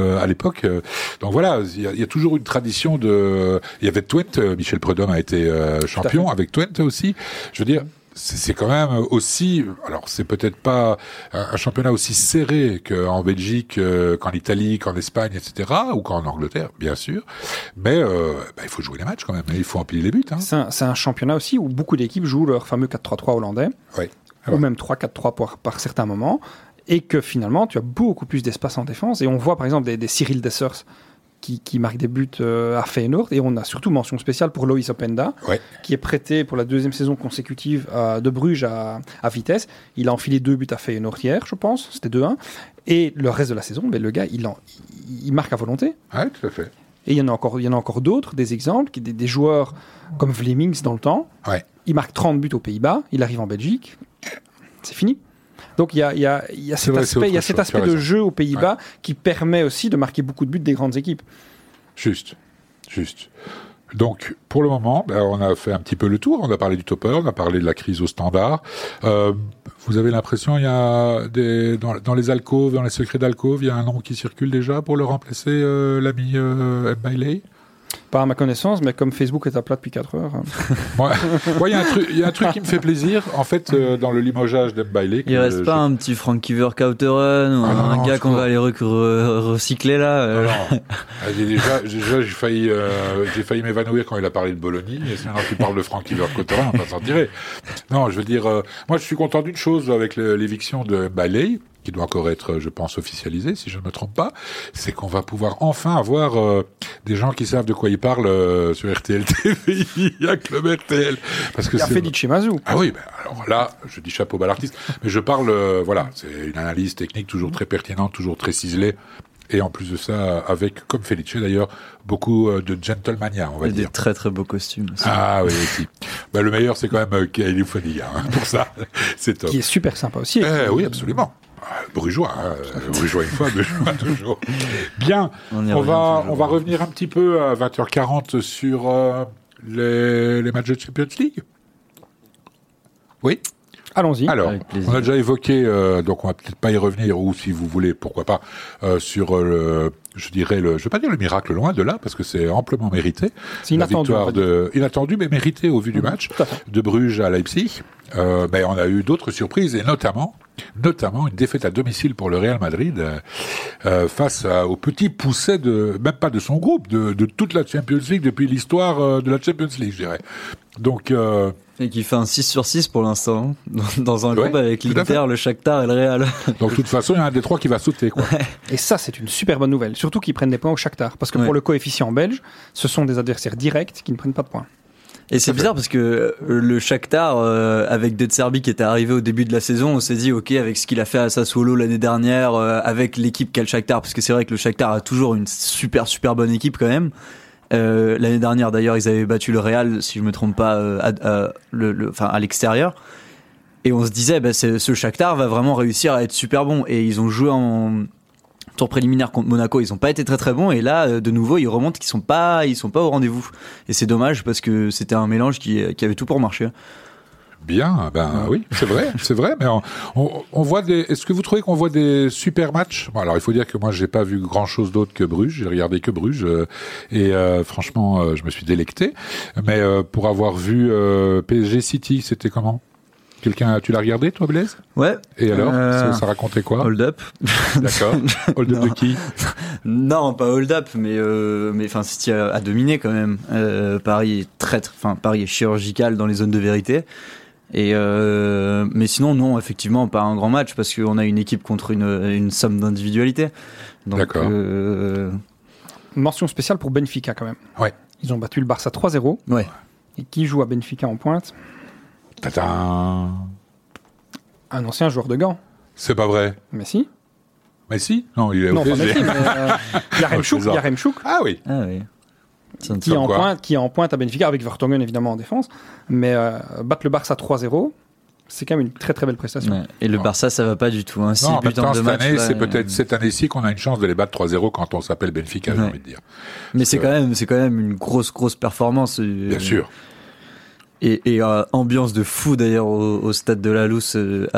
Donc voilà, il y a toujours une tradition de... Il y avait Twente, Michel Prudhomme a été champion avec Twente aussi. Je veux dire... C'est quand même aussi, alors c'est peut-être pas un championnat aussi serré qu'en Belgique, qu'en Italie, qu'en Espagne, etc., ou qu'en Angleterre, bien sûr, mais il faut jouer les matchs quand même, il faut empiler les buts. Hein. C'est un championnat aussi où beaucoup d'équipes jouent leur fameux 4-3-3 hollandais, ou même 3-4-3 par certains moments, et que finalement tu as beaucoup plus d'espace en défense, et on voit par exemple des Cyril Dessers qui marque des buts à Feyenoord, et on a surtout mention spéciale pour Loïs Openda, qui est prêté pour la 2e saison consécutive de Bruges à Vitesse. Il a enfilé 2 buts à Feyenoord hier, je pense, c'était 2-1, et le reste de la saison, le gars, il marque à volonté. Oui, tout à fait. Et il y en a encore d'autres, des exemples, des joueurs comme Vlemings dans le temps. Il marque 30 buts aux Pays-Bas, il arrive en Belgique, c'est fini. Donc il y a cet aspect de jeu aux Pays-Bas qui permet aussi de marquer beaucoup de buts des grandes équipes. Juste. Donc pour le moment, on a fait un petit peu le tour. On a parlé du topper, on a parlé de la crise au standard. Vous avez l'impression il y a dans les alcôves, dans les secrets d'alcôve, il y a un nom qui circule déjà pour le remplacer, l'ami Mbailey ? Pas à ma connaissance, mais comme Facebook est à plat depuis 4 heures. Moi, il y a un truc qui me fait plaisir, en fait, dans le limogeage d'Mbailey. Il reste pas un petit Frankie Vercauteren ou un gars qu'on va aller recycler là. Non. Déjà, j'ai failli m'évanouir quand il a parlé de Bologna, et maintenant tu parles de Frankie Vercauteren, on va s'en tirer. Non, je veux dire, moi je suis content d'une chose avec l'éviction de Mbailey, qui doit encore être, je pense, officialisé, si je ne me trompe pas, c'est qu'on va pouvoir enfin avoir des gens qui savent de quoi ils parlent sur RTL TV, il y a Club RTL. Parce que il a fait Felice Mazou. Ah oui, ben, alors là, je dis chapeau bas l'artiste, mais je parle, voilà, c'est une analyse technique toujours très pertinente, toujours très ciselée, et en plus de ça, avec, comme Felice d'ailleurs, beaucoup de gentlemania, on va dire. Des très très beaux costumes aussi. Ah oui, aussi. Ben, le meilleur, c'est quand même Kaeli Fonia, pour ça, c'est top. Qui est super sympa aussi. Oui, absolument. Brugeois, brugeois une fois, brugeois toujours. Bien, on va revenir un petit peu à 20h40 sur les matchs de Champions League. Oui. Allons-y. Alors, on a déjà évoqué, donc on va peut-être pas y revenir, ou si vous voulez, pourquoi pas, sur je vais pas dire le miracle, loin de là, parce que c'est amplement mérité. C'est inattendu. La victoire inattendu, mais mérité au vu du match de Bruges à Leipzig. Ben, on a eu d'autres surprises, et notamment une défaite à domicile pour le Real Madrid, face au petit pousset même pas de son groupe, de toute la Champions League depuis l'histoire de la Champions League, je dirais. Donc, et qui fait un 6/6 pour l'instant, dans un groupe avec l'Inter, le Shakhtar et le Real. Donc, de toute façon, il y en a un des trois qui va sauter, quoi. Ouais. Et ça, c'est une super bonne nouvelle. Surtout qu'ils prennent des points au Shakhtar. Parce que pour le coefficient belge, ce sont des adversaires directs qui ne prennent pas de points. Et c'est bizarre parce que le Shakhtar, avec De Zerbi qui était arrivé au début de la saison, on s'est dit, ok, avec ce qu'il a fait à Sassuolo l'année dernière, avec l'équipe qu'a le Shakhtar, parce que c'est vrai que le Shakhtar a toujours une super bonne équipe quand même. L'année dernière d'ailleurs ils avaient battu le Real si je me trompe pas à l'extérieur, et on se disait ce Shakhtar va vraiment réussir à être super bon, et ils ont joué en tour préliminaire contre Monaco, ils ont pas été très bons, et là de nouveau ils remontent qu'ils sont pas au rendez-vous, et c'est dommage parce que c'était un mélange qui avait tout pour marcher. Bien, oui, c'est vrai, mais on voit est-ce que vous trouvez qu'on voit des super matchs? Bon, alors il faut dire que moi j'ai pas vu grand chose d'autre que Bruges, j'ai regardé que Bruges, et franchement je me suis délecté, mais pour avoir vu PSG City, c'était comment? Tu l'as regardé, toi, Blaise? Ouais. Et alors, ça racontait quoi? Hold up. D'accord. Hold up de qui? Non, pas hold up, mais enfin, City a dominé quand même. Paris est chirurgical dans les zones de vérité. Et mais sinon, non, effectivement, pas un grand match parce qu'on a une équipe contre une somme d'individualité. Donc, d'accord. Mention spéciale pour Benfica quand même. Ouais. Ils ont battu le Barça 3-0. Ouais. Et qui joue à Benfica en pointe? Tadam. Un ancien joueur de Gand. C'est pas vrai. Messi. Messi? Non, il est au PSG. Non, pas Messi, mais Yaremchuk. Ah oui. Qui est en pointe à Benfica, avec Vertonghen évidemment en défense. Mais battre le Barça 3-0, c'est quand même une très très belle prestation. Ouais. Et le Barça, ça va pas du tout. Hein. Non, en même temps, cette année, c'est peut-être cette année-ci qu'on a une chance de les battre 3-0 quand on s'appelle Benfica, j'ai envie de dire. Mais c'est quand même une grosse performance. Bien sûr. Et ambiance de fou d'ailleurs au stade de la Luz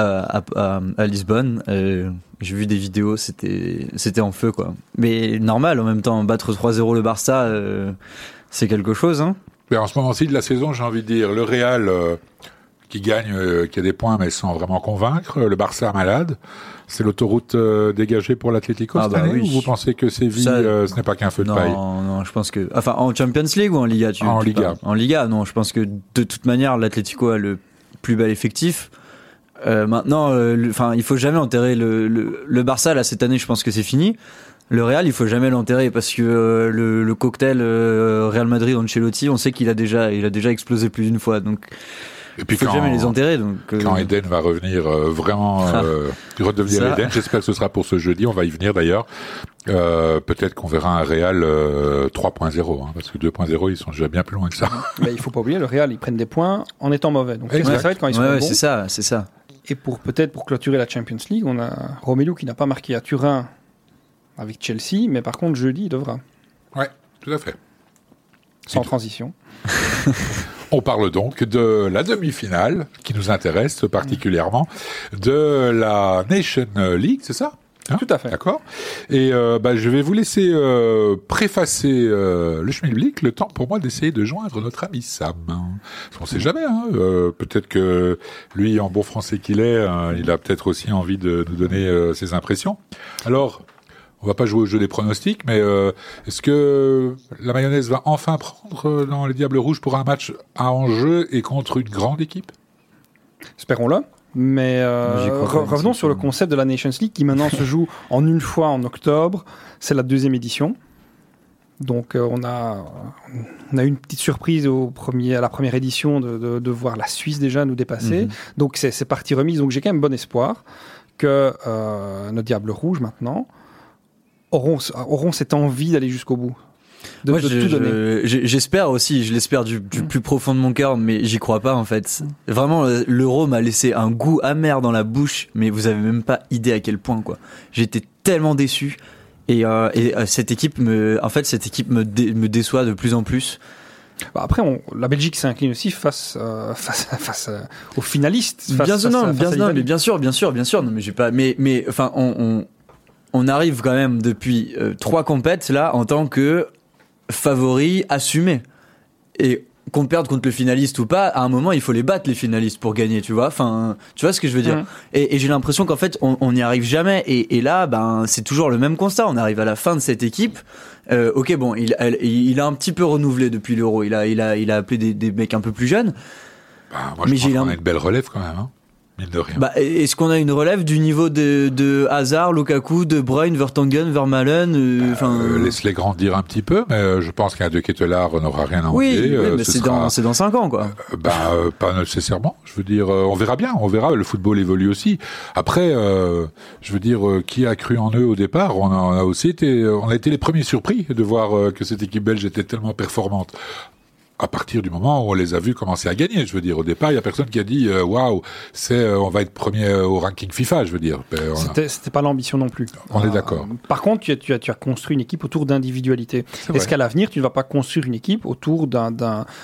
à Lisbonne. J'ai vu des vidéos, c'était en feu quoi. Mais normal en même temps, battre 3-0 le Barça, c'est quelque chose. Hein. Mais en ce moment-ci de la saison, j'ai envie de dire, le Real qui gagne, qui a des points mais sans vraiment convaincre, le Barça malade. C'est l'autoroute dégagée pour l'Atlético cette année, oui. Ou vous pensez que Séville, ce n'est pas qu'un feu de paille? Non, je pense que... Enfin, en Champions League ou en Liga En Liga. En Liga, non. Je pense que de toute manière, l'Atlético a le plus bel effectif. Maintenant, il faut jamais enterrer le Barça. Là, cette année, je pense que c'est fini. Le Real, il faut jamais l'enterrer parce que le cocktail Real Madrid-Ancelotti, on sait qu'il a déjà explosé plus d'une fois. Donc... Et puis il faut jamais les enterrer. Donc, quand Eden va revenir vraiment redevenir Eden, j'espère que ce sera pour ce jeudi. On va y venir d'ailleurs. Peut-être qu'on verra un Real 3.0, hein, parce que 2.0 ils sont déjà bien plus loin que ça. Mais il faut pas oublier, le Real ils prennent des points en étant mauvais. Donc qu'est-ce que ça va être quand ils sont bons? C'est ça. Et pour clôturer la Champions League, on a Romelu qui n'a pas marqué à Turin avec Chelsea, mais par contre jeudi il devra. Ouais, tout à fait. Sans transition. On parle donc de la demi-finale qui nous intéresse particulièrement, de la Nation League, c'est ça? Hein, tout à fait. D'accord. Et je vais vous laisser préfacer le schmilblick, le temps pour moi d'essayer de joindre notre ami Sam. Parce qu'on sait jamais, hein, peut-être que lui, en bon français qu'il est, il a peut-être aussi envie de nous donner ses impressions. Alors, on va pas jouer au jeu des pronostics, mais est-ce que la mayonnaise va enfin prendre dans les Diables Rouges pour un match à enjeu et contre une grande équipe ? Espérons-le. Mais revenons sur le concept de la Nations League qui maintenant se joue en une fois en octobre. C'est la 2e édition. Donc on a eu une petite surprise à la première édition de voir la Suisse déjà nous dépasser. Donc c'est partie remise. Donc j'ai quand même bon espoir que nos Diables Rouges maintenant auront cette envie d'aller jusqu'au bout. Moi, tout donner. J'espère aussi, je l'espère du plus profond de mon cœur, mais j'y crois pas en fait. Vraiment, l'Euro m'a laissé un goût amer dans la bouche, mais vous avez même pas idée à quel point quoi. J'étais tellement déçu et cette équipe me déçoit de plus en plus. Après, la Belgique s'incline aussi face aux finalistes. Bien sûr. Non, mais j'ai pas. Mais enfin, on arrive quand même depuis 3 compètes là en tant que favori assumé. Et qu'on perde contre le finaliste ou pas, à un moment il faut les battre les finalistes pour gagner, tu vois. Enfin, tu vois ce que je veux dire. Et j'ai l'impression qu'en fait on n'y arrive jamais. Et là, c'est toujours le même constat. On arrive à la fin de cette équipe. Ok, bon, il a un petit peu renouvelé depuis l'Euro. Il a appelé des mecs un peu plus jeunes. Moi, je pense qu'on a une belle relève quand même. Hein. De rien. Est-ce qu'on a une relève du niveau de Hazard, Lukaku, De Bruyne, Vertonghen, Vermaelen Laisse-les grandir un petit peu, mais je pense qu'un De Ketelaere n'aura rien à envier. Oui, mais c'est dans 5 ans, quoi. Pas nécessairement. Je veux dire, on verra bien. On verra. Le football évolue aussi. Après, je veux dire, qui a cru en eux au départ ? On a été les premiers surpris de voir que cette équipe belge était tellement performante. À partir du moment où on les a vus commencer à gagner, je veux dire, au départ, il y a personne qui a dit waouh, on va être premier au ranking FIFA, je veux dire. C'était pas l'ambition non plus. On est d'accord. Par contre, tu as construit une équipe autour d'individualité. Est-ce qu'à l'avenir, tu ne vas pas construire une équipe autour d'un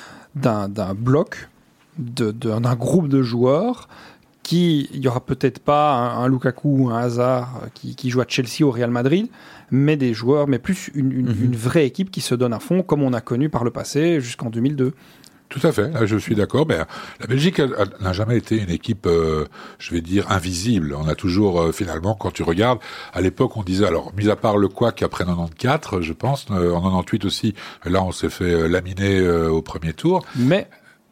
bloc, d'un groupe de joueurs il y aura peut-être pas un Lukaku ou un Hazard qui joue à Chelsea ou au Real Madrid, mais des joueurs, mais plus une vraie équipe qui se donne à fond, comme on a connu par le passé jusqu'en 2002. Tout à fait, je suis d'accord. Mais la Belgique n'a jamais été une équipe, je vais dire, invisible. On a toujours, finalement, quand tu regardes, à l'époque, on disait, alors, mis à part le couac après 94, je pense, en 98 aussi, là, on s'est fait laminer au premier tour. Mais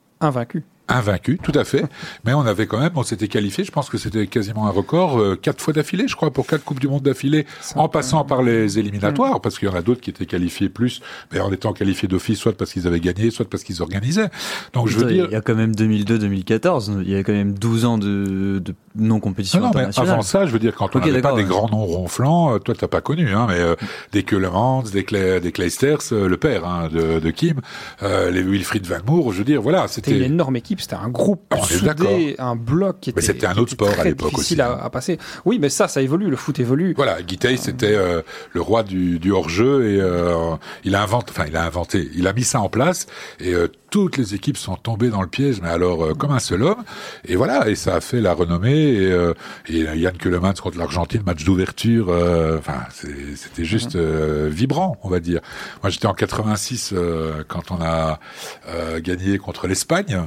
invaincu, tout à fait. Mais on s'était qualifié, je pense que c'était quasiment un record, 4 fois d'affilée, je crois, pour 4 Coupes du Monde d'affilée, en passant par les éliminatoires, parce qu'il y en a d'autres qui étaient qualifiés plus, mais en étant qualifiés d'office, soit parce qu'ils avaient gagné, soit parce qu'ils organisaient. Donc, je veux dire... Il y a quand même 2002-2014, il y a quand même 12 ans de non-compétition internationale. Mais avant ça, je veux dire, quand on n'avait pas des grands noms ronflants, toi, t'as pas connu, hein, mais des Keulemans, des Kleisters, le père, hein, de Kim, les Wilfried Van Moer, je veux dire, voilà, c'était une énorme équipe. C'était un groupe soudé, un bloc qui était. Mais c'était un autre sport à l'époque aussi. Difficile à passer. Oui, mais ça évolue. Le foot évolue. Voilà, Guitey, c'était le roi du hors-jeu et il a mis ça en place et toutes les équipes sont tombées dans le piège, mais alors comme un seul homme. Et voilà, et ça a fait la renommée. Et Yann Keulemans contre l'Argentine, match d'ouverture. C'était juste vibrant, on va dire. Moi, j'étais en 86 quand on a gagné contre l'Espagne.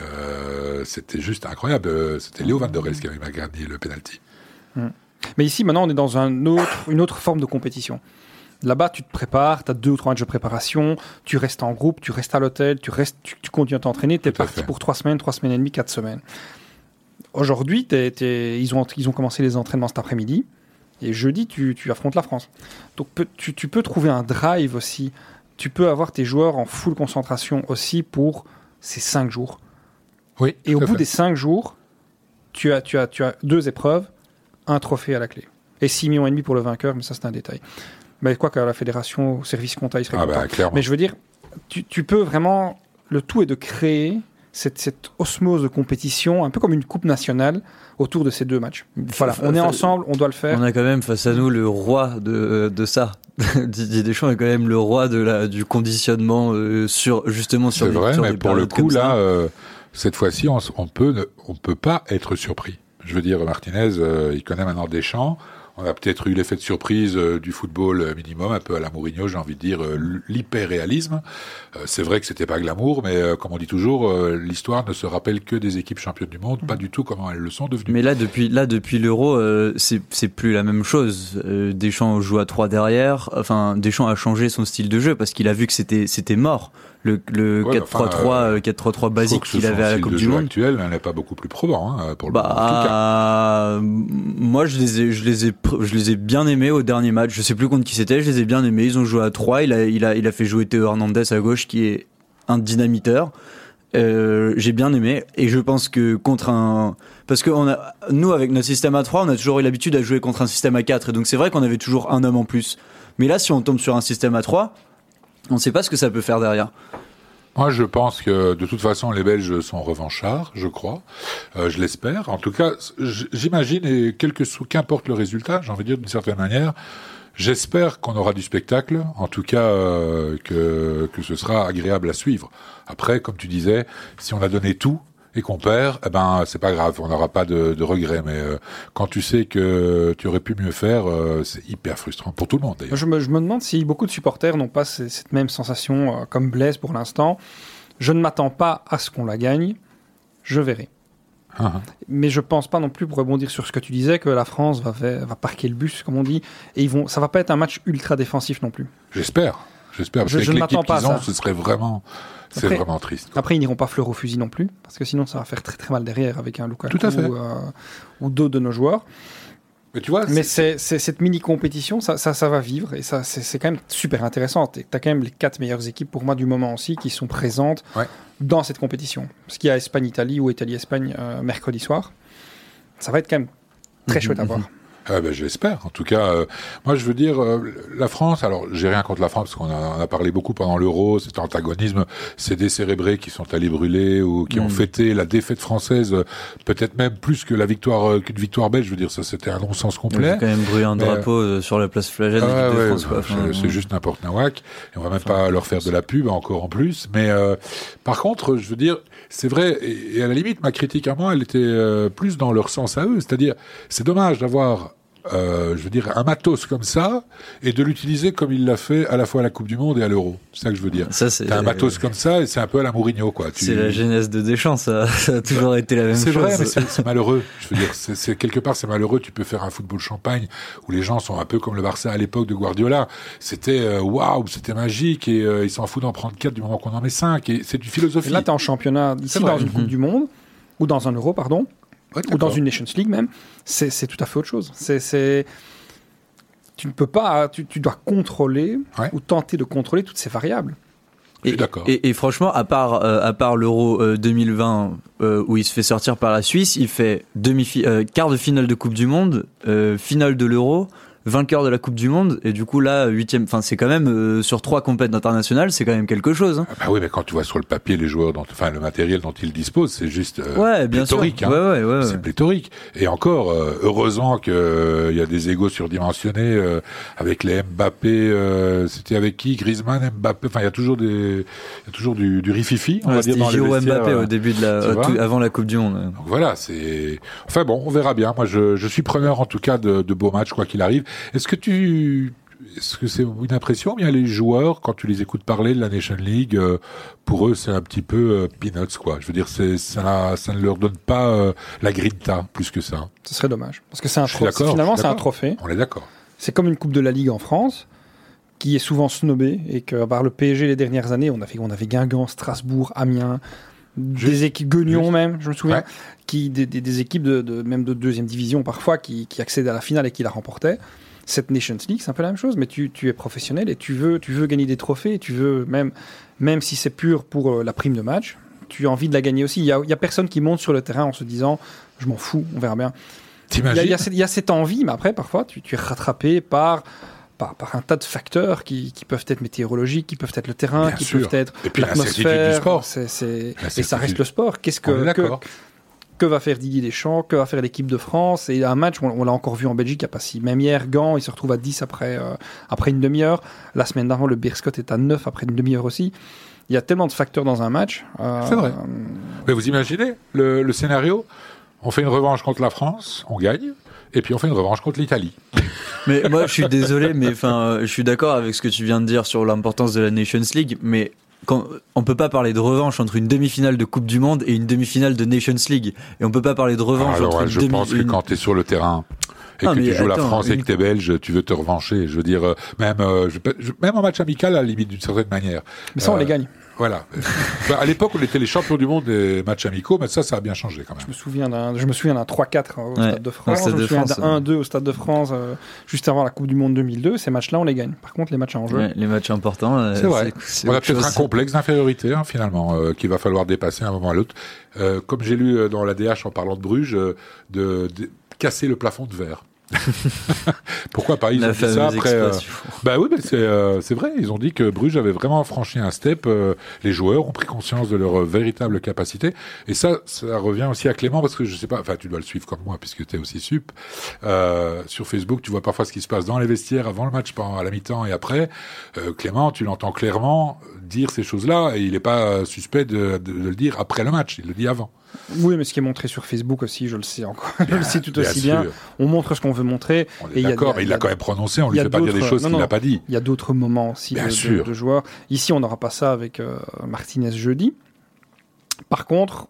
C'était juste incroyable. C'était Léo Van der Elst qui avait gagné le penalty. Mais ici, maintenant, on est dans une autre forme de compétition. Là-bas, tu te prépares, tu as 2 ou 3 matchs de préparation, tu restes en groupe, tu restes à l'hôtel, tu continues à t'entraîner, tu es parti pour 3 semaines, 3 semaines et demie, 4 semaines. Aujourd'hui, ils ont commencé les entraînements cet après-midi, et jeudi, tu affrontes la France. Donc, tu peux trouver un drive aussi. Tu peux avoir tes joueurs en full concentration aussi pour ces 5 jours. Oui, et au bout des 5 jours, tu as 2 épreuves, un trophée à la clé. Et 6,5 millions pour le vainqueur, mais ça c'est un détail. Mais quoi qu'à la fédération, au service compta, il serait content. Mais je veux dire, tu peux vraiment... Le tout est de créer cette osmose de compétition, un peu comme une coupe nationale, autour de ces 2 matchs. Voilà, on est ensemble, on doit le faire. On a quand même face à nous le roi de ça. Didier Deschamps est quand même le roi du conditionnement sur C'est vrai, mais pour le coup, là... cette fois-ci, on peut pas être surpris. Je veux dire, Martinez, il connaît maintenant Deschamps. On a peut-être eu l'effet de surprise du football minimum, un peu à la Mourinho, j'ai envie de dire l'hyper-réalisme. C'est vrai que c'était pas glamour, mais comme on dit toujours, l'histoire ne se rappelle que des équipes championnes du monde, pas du tout comment elles le sont devenues. Mais là, depuis l'Euro, c'est plus la même chose. Deschamps joue à 3 derrière. Enfin, Deschamps a changé son style de jeu parce qu'il a vu que c'était mort. Le 4-3-3, 4-3-3 basique qu'il avait à la Coupe du Monde. Actuel n'est pas beaucoup plus probant pour le moment, en tout cas. Moi, je les ai bien aimés au dernier match. Je sais plus contre qui c'était. Je les ai bien aimés. Ils ont joué à 3. Il a fait jouer Théo Hernandez à gauche, qui est un dynamiteur. J'ai bien aimé. Et je pense que parce que nous, avec notre système à 3, on a toujours eu l'habitude à jouer contre un système à 4. Et donc, c'est vrai qu'on avait toujours un homme en plus. Mais là, si on tombe sur un système à 3, on ne sait pas ce que ça peut faire derrière. Moi, je pense que de toute façon, les Belges sont revanchards, je crois. Je l'espère. En tout cas, j'imagine, et qu'importe le résultat, j'ai envie de dire d'une certaine manière, j'espère qu'on aura du spectacle. En tout cas, que ce sera agréable à suivre. Après, comme tu disais, si on a donné tout et qu'on perd, c'est pas grave, on n'aura pas de regrets. Mais quand tu sais que tu aurais pu mieux faire, c'est hyper frustrant pour tout le monde, d'ailleurs. Je me demande si beaucoup de supporters n'ont pas cette même sensation comme Blaise pour l'instant. Je ne m'attends pas à ce qu'on la gagne, je verrai. Mais je pense pas non plus, pour rebondir sur ce que tu disais, que la France va parquer le bus, comme on dit, et ça va pas être un match ultra défensif non plus. J'espère, parce qu'avec l'équipe qu'ils ont, ce serait vraiment... C'est vraiment triste. Après, ils n'iront pas fleur au fusil non plus, parce que sinon, ça va faire très très mal derrière avec un Lukaku ou d'autres de nos joueurs. Mais tu vois, c'est cette mini-compétition, ça va vivre, et ça, c'est quand même super intéressant. Tu as quand même les 4 meilleures équipes, pour moi, du moment aussi, qui sont présentes dans cette compétition. Parce qu'il y a Espagne-Italie ou Italie-Espagne mercredi soir. Ça va être quand même très chouette à voir. J'espère. En tout cas, moi, je veux dire, la France, alors, j'ai rien contre la France, parce qu'on en a parlé beaucoup pendant l'Euro, cet antagonisme, ces décérébrés qui sont allés brûler ou qui ont fêté la défaite française, peut-être même plus que qu'une victoire belge. Je veux dire, ça, c'était un non-sens complet. On a quand même brûlé un drapeau sur la place Flagelle de l'équipe de France. C'est juste n'importe nawak. Et on va même pas leur faire de la pub, encore en plus. Mais par contre, je veux dire, c'est vrai, et à la limite, ma critique à moi, elle était plus dans leur sens à eux. C'est-à-dire, c'est dommage d'avoir je veux dire, un matos comme ça, et de l'utiliser comme il l'a fait à la fois à la Coupe du Monde et à l'Euro. C'est ça que je veux dire. T'as un matos comme ça, et c'est un peu à la Mourinho, quoi. C'est la genèse de Deschamps, ça a toujours été la même chose. C'est vrai, mais c'est malheureux. Je veux dire, quelque part, c'est malheureux. Tu peux faire un football champagne où les gens sont un peu comme le Barça à l'époque de Guardiola. C'était waouh, c'était magique, et ils s'en foutent d'en prendre 4 du moment qu'on en met 5, et c'est une philosophie. Et là, t'es en championnat, ici, dans une Coupe du Monde, ou dans un Euro, pardon. Ou dans une Nations League même, c'est tout à fait autre chose. Tu ne peux pas, tu dois contrôler ou tenter de contrôler toutes ces variables. Et franchement, à part l'Euro 2020 où il se fait sortir par la Suisse, il fait quart de finale de Coupe du Monde, finale de l'Euro, vainqueur de la Coupe du Monde, et du coup là 8e, enfin c'est quand même sur 3 compètes internationales, c'est quand même quelque chose. Ah bah oui, mais quand tu vois sur le papier les joueurs, le matériel dont ils disposent, c'est juste bien pléthorique. Sûr. Ouais. C'est pléthorique. Et encore, heureusement que il y a des égos surdimensionnés avec les Mbappé. C'était avec qui? Griezmann, Mbappé. Enfin, il y a toujours du rififi. On va dire dans les vestiaires. Mbappé au début avant la Coupe du Monde. Donc voilà, c'est. Enfin bon, on verra bien. Moi, je suis preneur en tout cas de beaux matchs quoi qu'il arrive. Est-ce que c'est une impression, bien les joueurs, quand tu les écoutes parler de la Nation League, pour eux c'est un petit peu peanuts, quoi. Je veux dire, ça ne leur donne pas la grinta plus que ça. Ce serait dommage, parce que c'est un trophée. Finalement, c'est un trophée. On est d'accord. C'est comme une Coupe de la Ligue en France, qui est souvent snobée, et que par le PSG les dernières années, on avait Guingamp, Strasbourg, Amiens, des équipes Guignon même, je me souviens, des équipes même de deuxième division parfois qui accédaient à la finale et qui la remportaient. Cette Nations League, c'est un peu la même chose, mais tu es professionnel et tu veux gagner des trophées, et tu veux, même si c'est pur pour la prime de match, tu as envie de la gagner aussi. Il y a personne qui monte sur le terrain en se disant « je m'en fous, on verra bien ». Il y a cette envie, mais après, parfois, tu es rattrapé par un tas de facteurs qui peuvent être météorologiques, qui peuvent être le terrain, qui peuvent être l'atmosphère. Du sport. Et ça reste le sport. Que va faire Didier Deschamps, que va faire l'équipe de France? Et un match, on l'a encore vu en Belgique, il n'y a pas si. Même hier, Gand, il se retrouve à 10 après une demi-heure. La semaine d'avant, le Beerschot est à 9 après une demi-heure aussi. Il y a tellement de facteurs dans un match. C'est vrai. Mais vous imaginez le scénario? On fait une revanche contre la France, on gagne. et puis on fait une revanche contre l'Italie. Mais moi, je suis désolé, mais enfin, je suis d'accord avec ce que tu viens de dire sur l'importance de la Nations League, mais on peut pas parler de revanche entre une demi-finale de Coupe du Monde et une demi-finale de Nations League. Et on peut pas parler de revanche entre une je pense que quand t'es sur le terrain et que tu joues la France et que t'es belge, tu veux te revancher. Je veux dire, même en match amical, à la limite, d'une certaine manière. Mais ça, on les gagne. Voilà. À l'époque, on était les champions du monde des matchs amicaux, mais ça a bien changé quand même. Je me souviens d'un 3-4 au Stade de France. Je me souviens d'un 1-2 au Stade de France juste avant la Coupe du Monde 2002. Ces matchs-là, on les gagne. Par contre, les matchs en jeu. Les matchs importants. C'est vrai. On a peut-être un complexe d'infériorité, finalement, qu'il va falloir dépasser à un moment à l'autre. Comme j'ai lu dans l'ADH en parlant de Bruges, de casser le plafond de verre. Pourquoi pas? Ils ont dit ça après. Bah oui, mais c'est vrai. Ils ont dit que Bruges avait vraiment franchi un step. Les joueurs ont pris conscience de leur véritable capacité. Et ça revient aussi à Clément parce que je sais pas. Enfin, tu dois le suivre comme moi puisque t'es aussi sup. Sur Facebook, tu vois parfois ce qui se passe dans les vestiaires avant le match, à la mi-temps et après. Clément, tu l'entends clairement dire ces choses-là et il est pas suspect de le dire après le match. Il le dit avant. Oui, mais ce qui est montré sur Facebook aussi, je le sais encore. Je le sais tout aussi bien. On montre ce qu'on veut montrer. On est d'accord, mais il l'a quand même prononcé. On lui fait pas dire des choses qu'il n'a pas dit. Il y a d'autres moments aussi de joueurs. Ici, on n'aura pas ça avec Martinez jeudi. Par contre,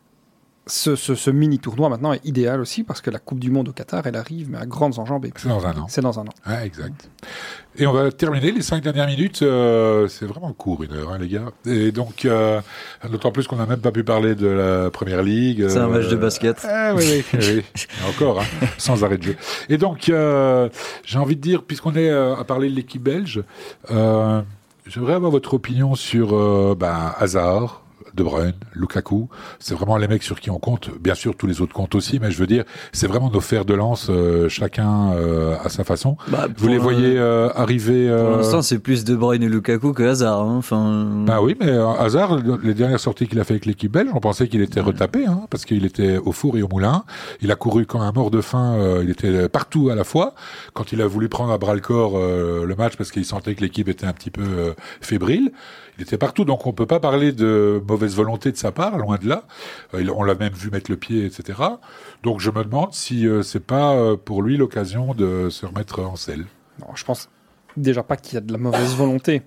ce mini-tournoi maintenant est idéal aussi parce que la Coupe du Monde au Qatar, elle arrive, mais à grandes enjambées. C'est dans un an. C'est dans un an. Ouais, exact. Et on va terminer les 5 dernières minutes. C'est vraiment court, 1 heure, les gars. Et donc, d'autant plus qu'on n'a même pas pu parler de la Première Ligue. C'est un match de basket. Oui. Encore, sans arrêt de jeu. Et donc, j'ai envie de dire, puisqu'on est à parler de l'équipe belge, j'aimerais avoir votre opinion sur Hazard, De Bruyne, Lukaku, c'est vraiment les mecs sur qui on compte. Bien sûr, tous les autres comptent aussi, mais je veux dire, c'est vraiment nos fers de lance, chacun à sa façon. Vous les voyez arriver... Pour l'instant, c'est plus De Bruyne et Lukaku que Hazard. Enfin... oui, mais Hazard, les dernières sorties qu'il a fait avec l'équipe belge, on pensait qu'il était retapé, parce qu'il était au four et au moulin. Il a couru comme un mort de faim, il était partout à la fois. Quand il a voulu prendre à bras-le-corps le match, parce qu'il sentait que l'équipe était un petit peu fébrile, il était partout, donc on peut pas parler de mauvaise volonté de sa part, loin de là. On l'a même vu mettre le pied, etc. Donc je me demande si c'est pas pour lui l'occasion de se remettre en selle. Non, je pense déjà pas qu'il y a de la mauvaise volonté.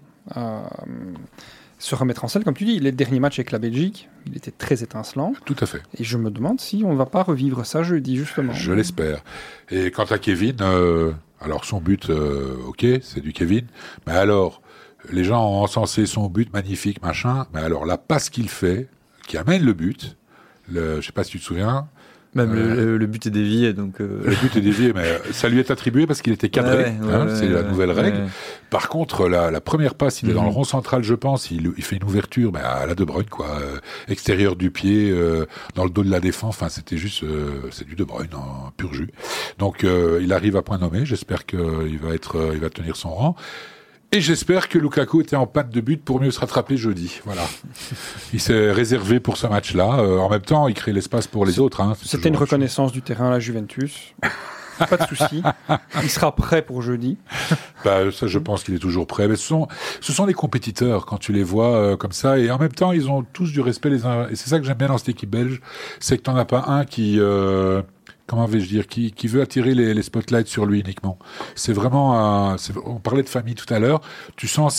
Se remettre en selle, comme tu dis, les derniers matchs avec la Belgique, il était très étincelant. Tout à fait. Et je me demande si on va pas revivre ça jeudi, justement. Je l'espère. Et quant à Kevin, alors son but, ok, c'est du Kevin, mais alors... Les gens ont encensé son but magnifique, machin. Mais alors, la passe qu'il fait, qui amène le but, je sais pas si tu te souviens. Même le but est dévié, donc. Le but est dévié, mais ça lui est attribué parce qu'il était cadré. C'est la nouvelle règle. Ouais. Par contre, la première passe, il est dans le rond central, je pense. Il fait une ouverture, à la De Bruyne, quoi. Extérieur du pied, dans le dos de la défense. Enfin, c'était juste, c'est du De Bruyne en pur jus. Donc, il arrive à point nommé. J'espère qu'il va tenir son rang. Et j'espère que Lukaku était en panne de but pour mieux se rattraper jeudi. Voilà. Il s'est réservé pour ce match-là. En même temps, il crée l'espace pour les autres. C'était une reconnaissance du terrain à la Juventus. Pas de souci. Il sera prêt pour jeudi. Ça, je pense qu'il est toujours prêt. Mais ce sont des compétiteurs quand tu les vois comme ça. Et en même temps, ils ont tous du respect les uns. Et c'est ça que j'aime bien dans cette équipe belge. C'est que t'en as pas un qui... comment vais-je dire, qui veut attirer les spotlights sur lui uniquement. C'est vraiment on parlait de famille tout à l'heure. Tu sens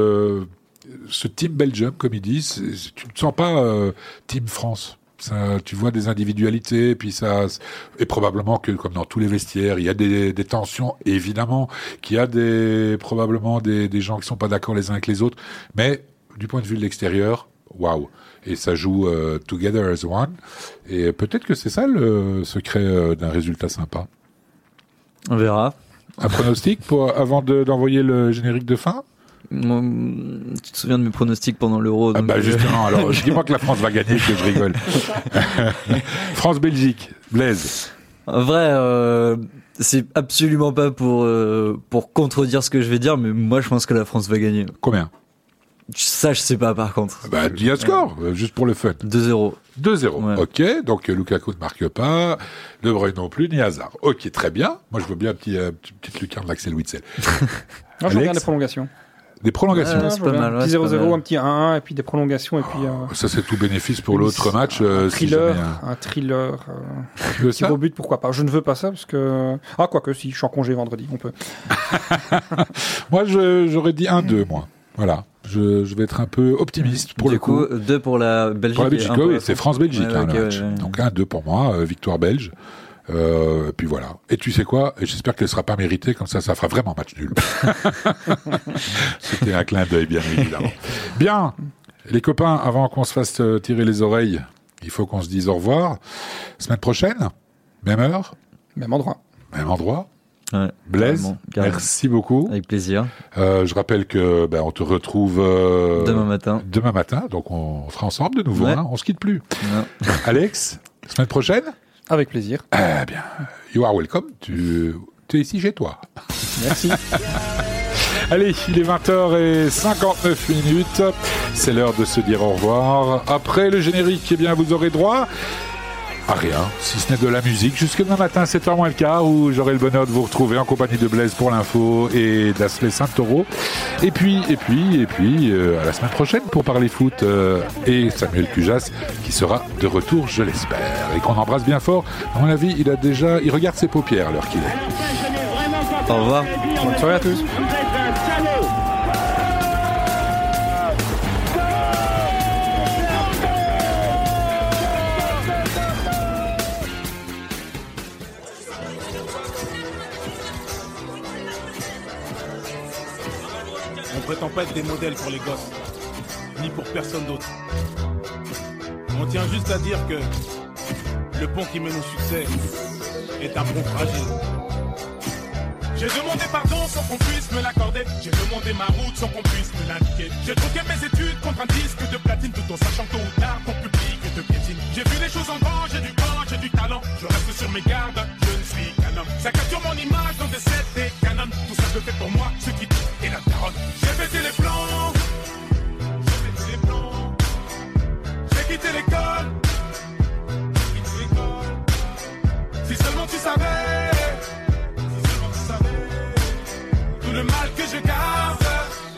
ce team Belgium, comme ils disent. Tu ne sens pas team France. Ça, tu vois des individualités, puis ça, et probablement que, comme dans tous les vestiaires, il y a des tensions, évidemment, qu'il y a probablement des gens qui sont pas d'accord les uns avec les autres. Mais, du point de vue de l'extérieur, waouh. Et ça joue together as one. Et peut-être que c'est ça le secret d'un résultat sympa. On verra. Un pronostic avant d'envoyer le générique de fin? Tu te souviens de mes pronostics pendant l'Euro? Justement, alors dis-moi que la France va gagner, que je rigole. France-Belgique, Blaise. En vrai, c'est absolument pas pour contredire ce que je vais dire, mais moi je pense que la France va gagner. Combien? Ça, je sais pas, par contre. Dis un score, juste pour le fun. 2-0. 2-0. Ouais. Ok, donc Lukaku ne marque pas, De Bruyne non plus, ni Hazard. Ok, très bien. Moi, je veux bien une petite lucarne d'Axel Witsel. Moi, je regarde les prolongations. Des prolongations. C'est pas mal, un petit c'est pas 0-0, mal. un petit 1-1, et puis des prolongations, et puis Ça, c'est tout bénéfice pour l'autre match. un si thriller, jamais, un thriller Tu veux qui ça vaut but, pourquoi pas. Je ne veux pas ça, parce que... Ah, quoique, si, je suis en congé vendredi, on peut. Moi, j'aurais dit 1-2, moi. Voilà. Je vais être un peu optimiste pour le coup. 2 pour la Belgique. Pour la Belgique, et 1 pour oui, la c'est France. France-Belgique, Ouais, hein, ok, le match. ouais. Donc 1-2 pour moi, victoire belge. Puis voilà. Et tu sais quoi? Et j'espère qu'elle sera pas méritée, comme ça fera vraiment match nul. C'était un clin d'œil, bien évidemment. Bien. Les copains, avant qu'on se fasse tirer les oreilles, il faut qu'on se dise au revoir. Semaine prochaine, même heure, Même endroit. même endroit. Ouais, Blaise, carrément. merci beaucoup. Avec plaisir. Je rappelle que on te retrouve Demain matin. Demain matin, donc on sera ensemble de nouveau. Ouais. Hein, on se quitte plus. Non. Alex, semaine prochaine. Avec plaisir. Eh bien, you are welcome. Tu es ici chez toi. Merci. Allez, il est 20h59. C'est l'heure de se dire au revoir. Après le générique, eh bien, vous aurez droit à rien, si ce n'est de la musique, jusque demain matin, 7h moins le quart, où j'aurai le bonheur de vous retrouver en compagnie de Blaise pour l'info et d'Asley Saint-Taureau. Et puis, à la semaine prochaine pour parler foot, et Samuel Cujas, qui sera de retour, je l'espère, et qu'on embrasse bien fort. À mon avis, il regarde ses paupières à l'heure qu'il est. Au revoir. Bonne soirée à tous. Vous êtes un salaud. On prétend pas être des modèles pour les gosses, ni pour personne d'autre. On tient juste à dire que le pont qui mène au succès est un pont fragile. J'ai demandé pardon sans qu'on puisse me l'accorder. J'ai demandé ma route sans qu'on puisse me l'indiquer. J'ai troqué mes études contre un disque de platine, tout en sachant tôt ou tard ton public te piétine. J'ai vu les choses en grand, j'ai du corps, j'ai du talent. Je reste sur mes gardes, je ne suis qu'un homme. Ça capture mon image dans des sets et canons. Tout ça je fais pour moi, ce qui est la daronne. J'ai pété les plans, j'ai pété les plans. J'ai quitté l'école, j'ai quitté l'école. Si seulement tu savais. Tout le mal que je garde,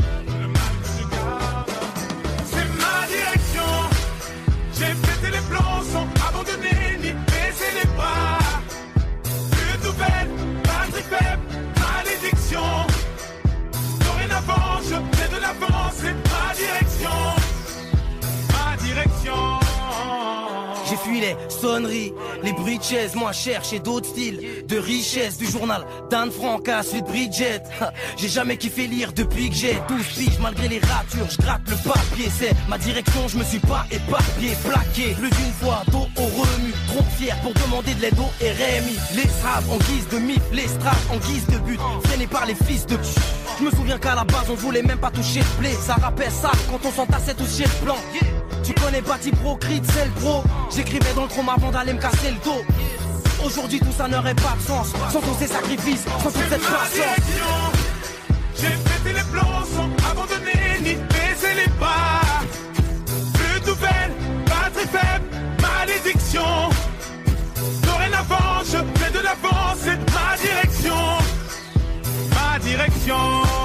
c'est ma direction. J'ai pété les plans sans abandonner ni baisser les bras. Plus de nouvelles, batterie faible, malédiction. Dorénavant, je fais de l'avance, c'est ma direction. Ma direction. J'ai fui les sonneries, les bruits de chaises, moi chercher d'autres styles de richesse, du journal d'Anne Frank à celui de Bridget. J'ai jamais kiffé lire depuis que j'ai 12 piges, malgré les ratures, je gratte le papier. C'est ma direction, je me suis pas éparpillé, plaqué plus d'une fois, dos au remue, trop fier pour demander de l'aide au RMI. Les straps en guise de mif, les straps en guise de but, freinés par les fils de pute. Je me souviens qu'à la base on voulait même pas toucher le blé. Ça rappelle ça quand on s'entassait tous chez le plan. Tu connais Bati Pro, Creed, c'est le pro. J'écrivais dans le chrome avant d'aller me casser le dos. Aujourd'hui tout ça n'aurait pas de sens sans tous ces sacrifices, sans toute cette patience. J'ai pété les plans sans abandonner ni baisser les pas. Plus de nouvelles, batterie faible, malédiction. Dorénavant, je fais de l'avance, c'est ma direction. Ma direction.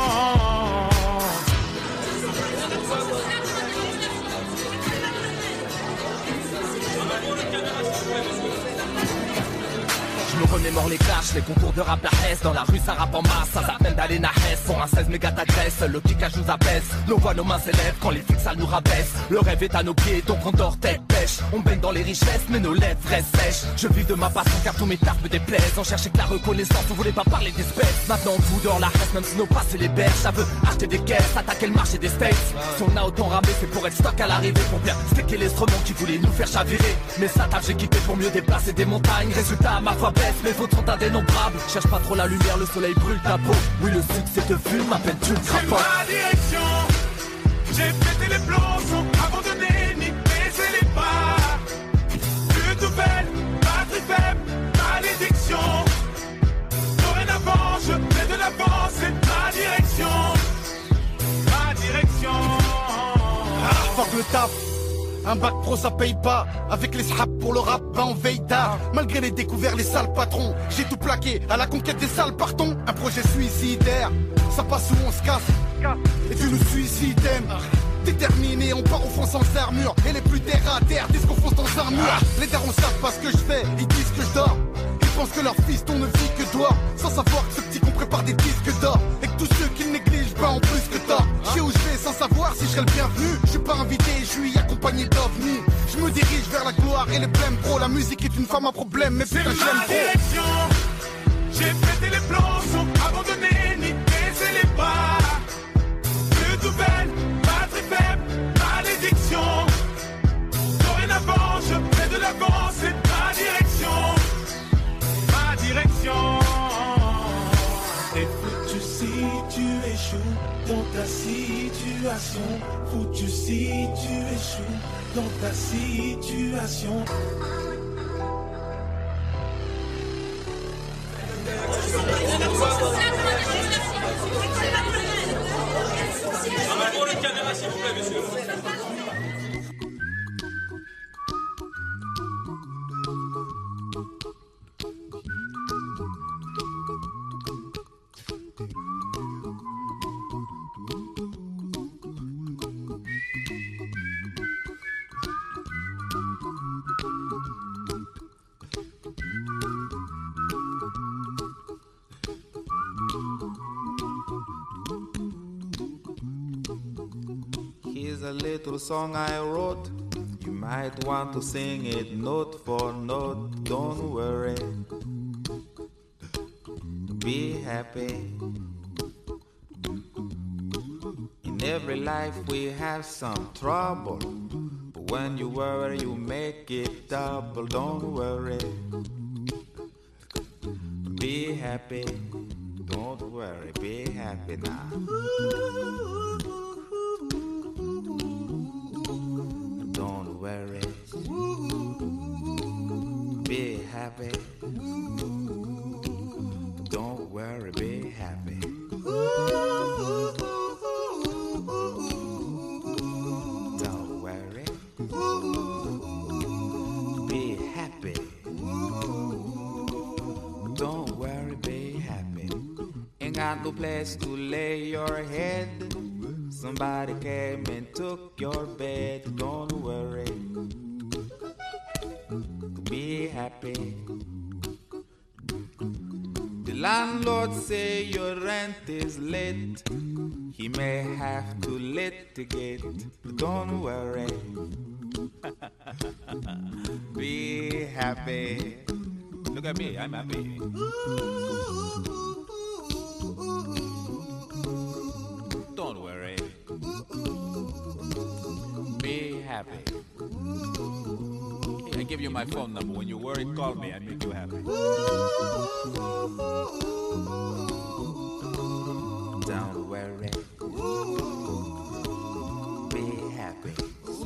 Je me remémore les clashs, les concours de rap la Hesse. Dans la rue ça rappe en masse, ça s'appelle d'aller na Hesse. Pour un 16 méga t'agresse, le kickage nous abaisse. Nos voix, nos mains s'élèvent quand les flics ça nous rabaisse. Le rêve est à nos pieds, donc on dort tête pêche. On baigne dans les richesses, mais nos lèvres restent sèches. Je vis de ma passion car tous mes tafs me déplaisent. On cherchait que la reconnaissance, on voulait pas parler d'espèces. Maintenant on fout dehors la reste, même si nos passes les berges. Ça veut acheter des caisses, attaquer le marché des States. Si on a autant ramé, c'est pour être stock à l'arrivée. Pour bien sticker l'instrument qui voulait nous faire chavirer. Mais ça taf j'ai quitté pour mieux déplacer des montagnes. Résultat, ma foi baisse, mais vos 30 indénombrables. Cherche pas trop la lumière, le soleil brûle ta peau. Oui, le succès te fume, ma peine tu ne C'est ma direction. J'ai pété les plombs sans abandonner ni baisser les pas. Plus de nouvelles, batterie faible, malédiction. Dorénavant, je fais de l'avance, c'est ma direction. Ma direction. Ah, fuck le taf. Un bac pro ça paye pas. Avec les sraps pour le rap, ben on veille tard. Malgré les découvertes, les sales patrons. J'ai tout plaqué, à la conquête des sales partons. Un projet suicidaire, ça passe ou on se casse. Et tu nous suis si t'aimes. Déterminé, on part au front sans armure. Et les plus terre à terre disent qu'on fonce dans un mur. Les darons savent pas ce que je fais, ils disent que je dors. Ils pensent que leur fils on ne vit que toi. Sans savoir que ce petit qu'on prépare des disques d'or. Et que tous ceux qui le négligent en plus que tort. Je sais où je vais sans savoir si je serai le bienvenu. Je suis pas invité, je suis accompagné d'ovnis. Je me dirige vers la gloire et les blèmes pro. La musique est une femme à problème, mais putain j'aime trop. J'ai pété les plans, sont abandonnés, ni baisser les bras. Plus de nouvelles, pas très faible, malédiction. Dorénavant, je fais de l'avant, c'est ma direction. Ma direction. T'es foutu si tu échoues dans ta situation. Foutu si tu échoues dans ta situation. Pour le caméra, s'il vous plaît, monsieur. A little song I wrote. You might want to sing it note for note. Don't worry, be happy. In every life we have some trouble, but when you worry you make it double. Don't worry, be happy. Don't worry, be happy now. Don't worry, be happy. Don't worry, be happy. Don't worry, be happy. Don't worry, be happy. Ain't got no place to lay your head. Somebody came and took your bed. Don't worry, be happy. The landlord say your rent is late. He may have to litigate. Don't worry, be happy. Look at me, I'm happy. Don't worry, be happy. I give you my phone number. When you worry, call me. I make you happy. Don't worry, be happy.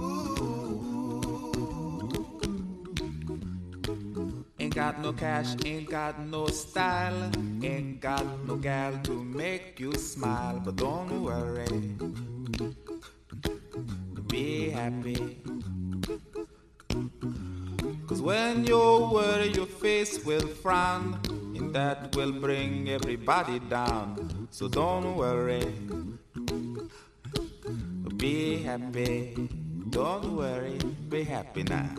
Ain't got no cash, ain't got no style, ain't got no gal to make you smile. But don't worry, be happy. 'Cause when you worry, your face will frown, and that will bring everybody down. So don't worry, be happy. Don't worry, be happy now.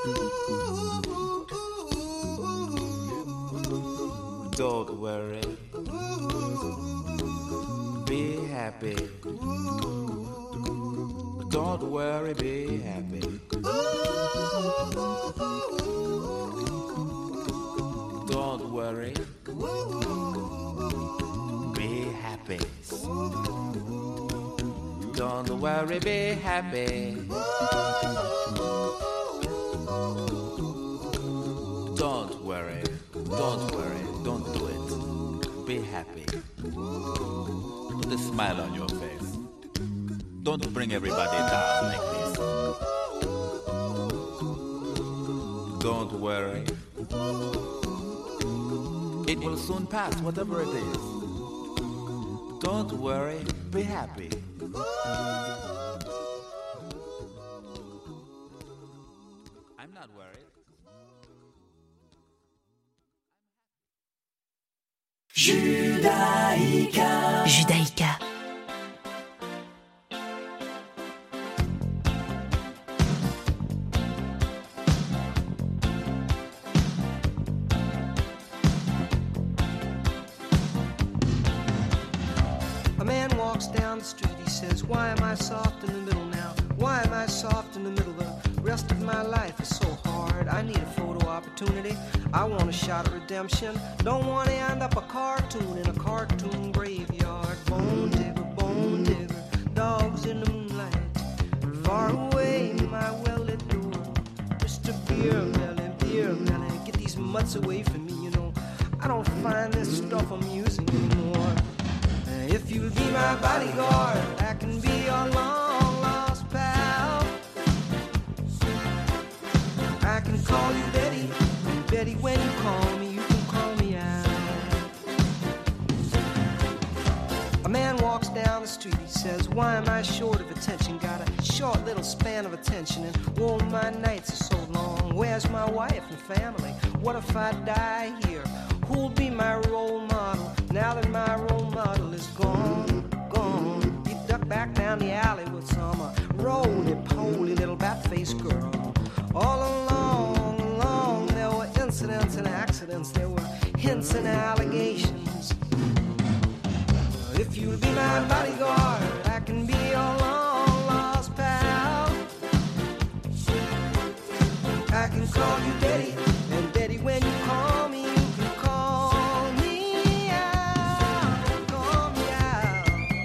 Don't worry, be happy. Don't worry, be happy. Don't worry, be happy. Don't worry, be happy. Don't worry, don't do it. Be happy. Put a smile on your face. Don't bring everybody down like this. Don't worry. It will soon pass, whatever it is. Don't worry, be happy. I'm not worried. Judaïka. walks down the street, he says, why am I soft in the middle now? Why am I soft in the middle? The rest of my life is so hard. I need a photo opportunity. I want a shot at redemption. Don't want to end up a cartoon in a cartoon graveyard. Bone digger, dogs in the moonlight. Far away, my well-lit door. Mr. Beer Melly, get these mutts away from me, you know. I don't find this stuff amusing anymore. If you'll be my bodyguard, I can be your long-lost pal. I can call you Betty, and Betty, when you call me, you can call me out. A man walks down the street, he says, why am I short of attention? Got a short little span of attention, and oh, my nights are so long. Where's my wife and family? What if I die here? Who'll be my role model now that my role model is gone? You duck back down the alley with some roly-poly little bat-faced girl. All along, there were incidents and accidents, there were hints and allegations. If you'll be my bodyguard, I can be your long-lost pal. I can call you Daddy, and Daddy, when you call me, you can call me out, call me out.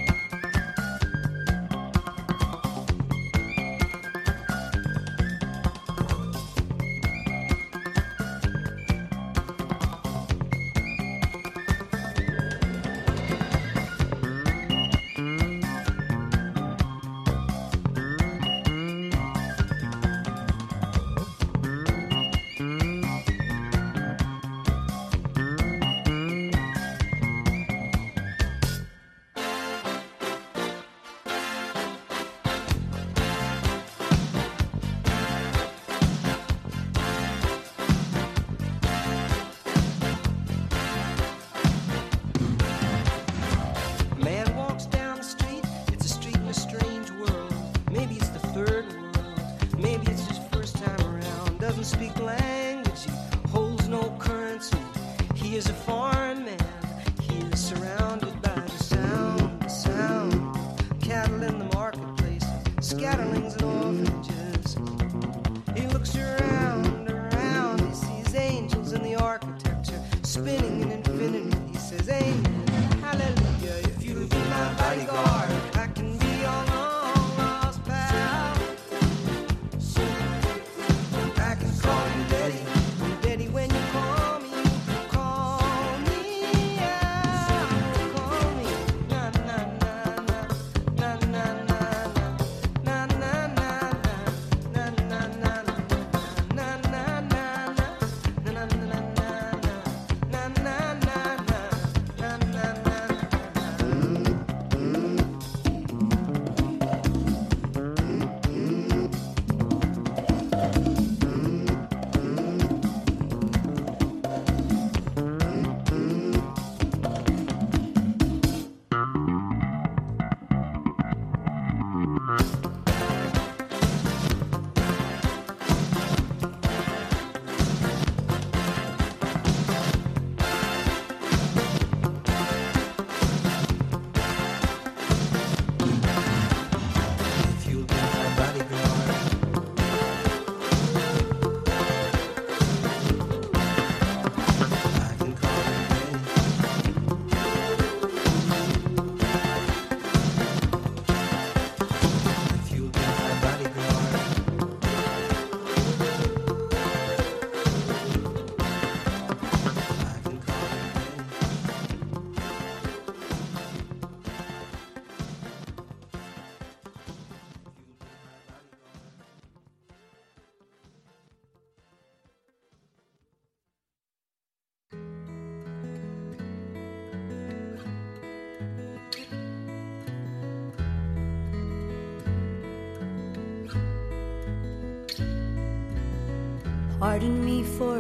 Pardon me for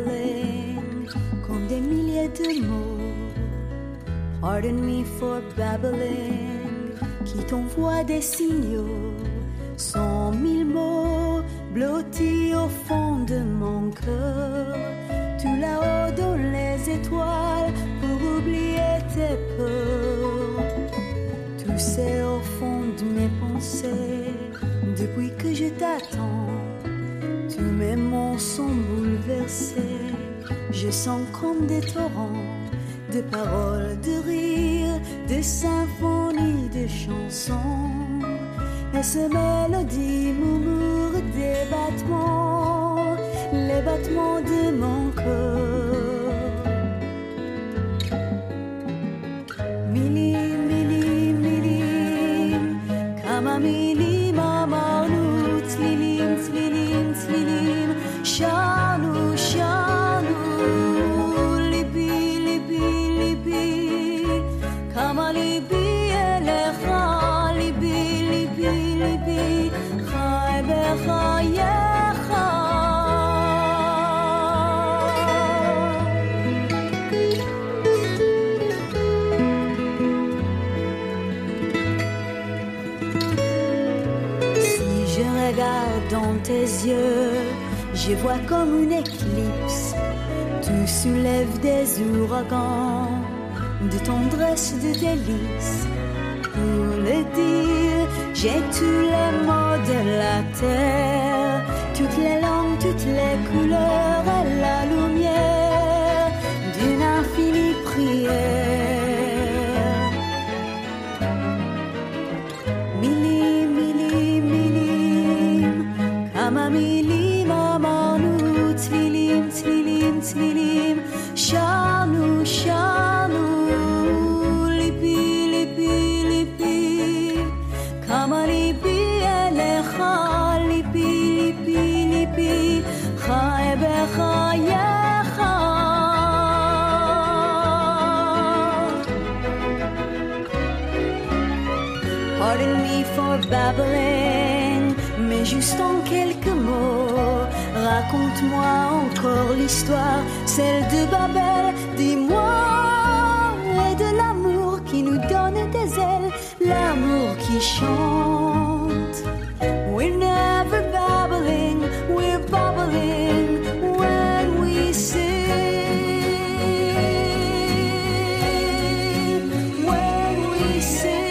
babbling comme des milliers de mots. Pardon me for babbling qui t'envoie des signaux. 100 000 mots blottis au fond de mon cœur. Tout là-haut dans les étoiles pour oublier tes peurs. Tout que je t'attends. Tous mes mots sont bouleversés. Je sens comme des torrents de paroles, de rires, de symphonies, de chansons. Et ces mélodies murmurent des battements, les battements de mon cœur. Milim, milim, milim, kama milim amarnu, tzlilim, tzlilim, tzlilim, shanu, shanu, libi, libi, libi, kama libi elecha, libi, libi, libi, chai bechayecha. Dans tes yeux, je vois comme une éclipse. Tu soulèves des ouragans de tendresse, de délices. Pour le dire, j'ai tous les mots de la terre, toutes les langues, toutes les couleurs et la lumière d'une infinie prière. Milim amanu, tzlilim, tzlilim, tzlilim, shanu, shanu, libi, libi, libi, kama libi elecha, libi, libi, libi, chai bechayecha. Pardon me for babbling, mais juste en quelques mots, raconte-moi encore l'histoire, celle de Babel. Dis-moi, et de l'amour qui nous donne des ailes, l'amour qui chante. We're never babbling, we're bubbling when we sing. When we sing.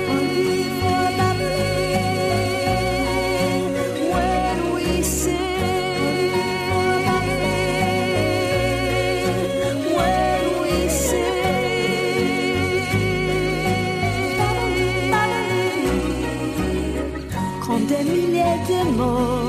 Des milliers de mots.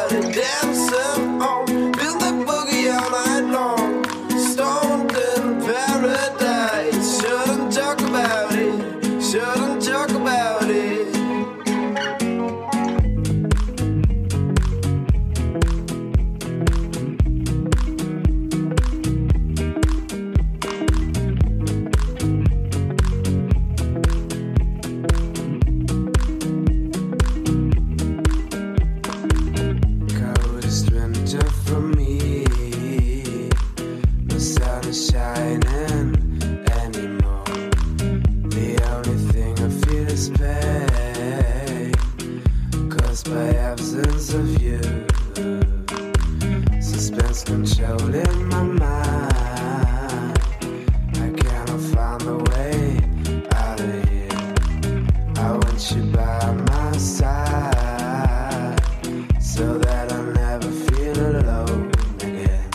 Dancing on, feel the boogie all night long. Stoned and control in my mind. I cannot find a way out of here. I want you by my side, so that I never feel alone again.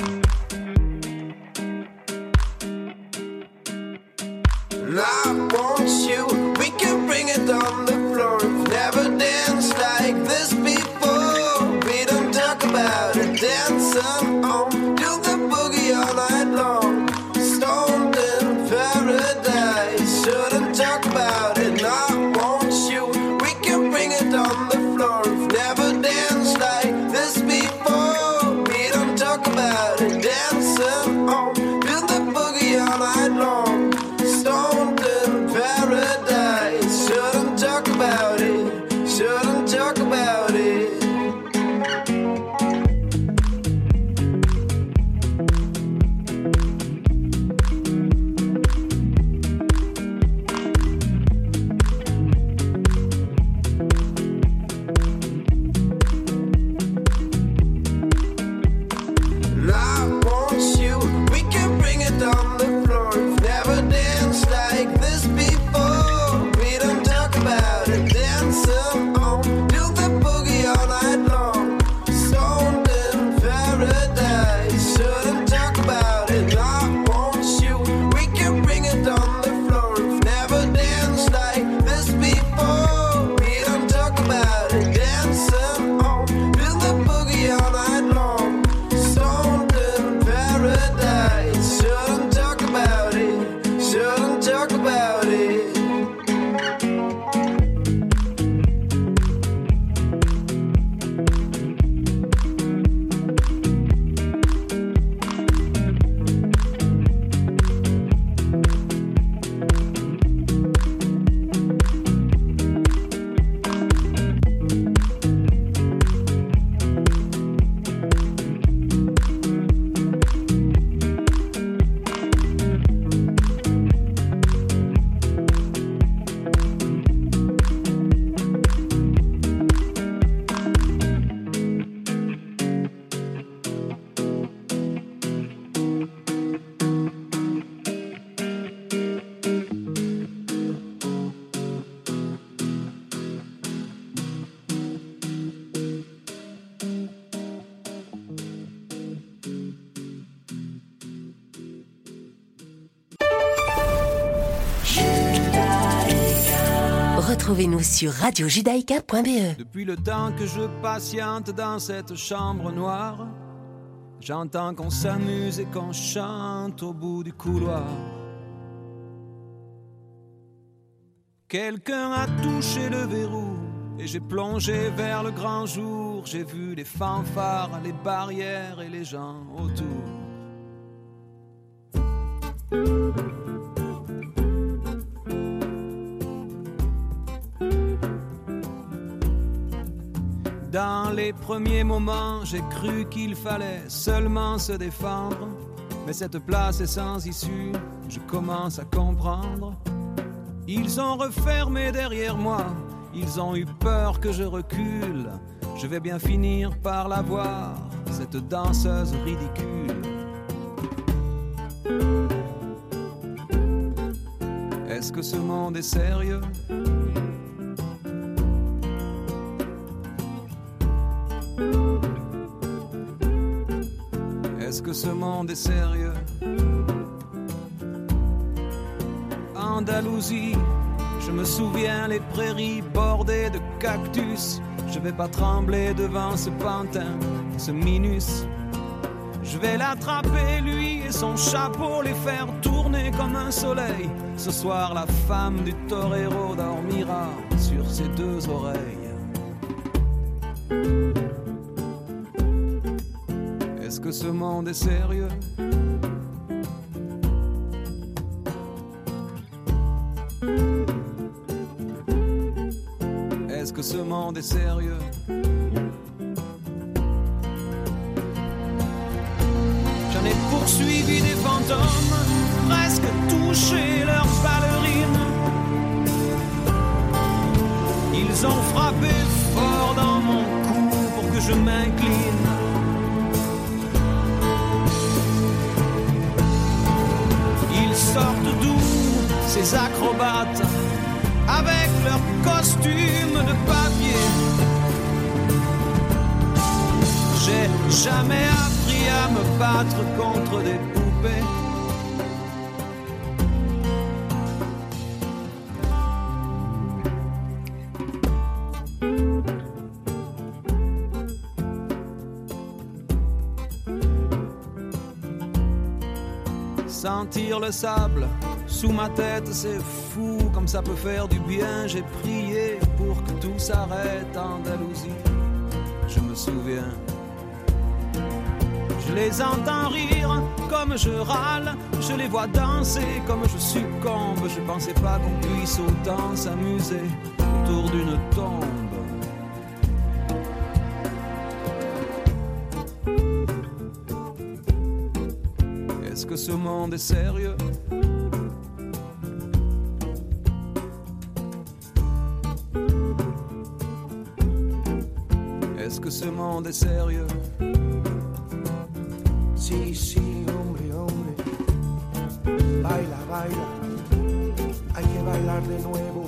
And I want you, we can bring it on the floor. We've never danced like this before. We don't talk about it, dancing on, do the boogie all night long. Stoned in paradise, shouldn't talk about it. And I want you, we can bring it on the floor. We've never danced like this before. We don't talk about it, dancing on, do the boogie all night long. Stoned in paradise, shouldn't talk about it, shouldn't talk about it. And I want you, we can bring it on the floor. We've never danced like this before. We don't talk about it, dancing on, do the boogie all night long. Stoned in paradise, shouldn't talk about it. And I want you, we can bring it on the floor. We've never danced like this before. We don't talk about it, dancing on, do the boogie all night long. Stoned in paradise, shouldn't talk about it, shouldn't talk about it. Retrouvez-nous sur radiojudaïka.be. Depuis le temps que je patiente dans cette chambre noire, j'entends qu'on s'amuse et qu'on chante au bout du couloir. Quelqu'un a touché le verrou et j'ai plongé vers le grand jour. J'ai vu les fanfares, les barrières et les gens autour. Dans les premiers moments, j'ai cru qu'il fallait seulement se défendre. Mais cette place est sans issue, je commence à comprendre. Ils ont refermé derrière moi, ils ont eu peur que je recule. Je vais bien finir par la voir, cette danseuse ridicule. Est-ce que ce monde est sérieux ? Est-ce que ce monde est sérieux ? Andalousie, je me souviens les prairies bordées de cactus. Je vais pas trembler devant ce pantin, ce minus. Je vais l'attraper lui et son chapeau, les faire tourner comme un soleil. Ce soir la femme du torero dormira sur ses deux oreilles. Est-ce que ce monde est sérieux ? Est-ce que ce monde est sérieux ? J'en ai poursuivi des fantômes, presque touché leurs ballerines. Ils ont frappé fort dans mon cou pour que je m'incline. les acrobates avec leurs costumes de papier. J'ai jamais appris à me battre contre des poupées. Sentir le sable sous ma tête, c'est fou comme ça peut faire du bien. J'ai prié pour que tout s'arrête en Andalousie. Je me souviens, je les entends rire comme je râle, je les vois danser comme je succombe. Je pensais pas qu'on puisse autant s'amuser autour d'une tombe. Est-ce que ce monde est sérieux? Est-ce que ce monde est sérieux? Sí, sí, hombre, hombre. Baila, baila. Hay que bailar de nuevo.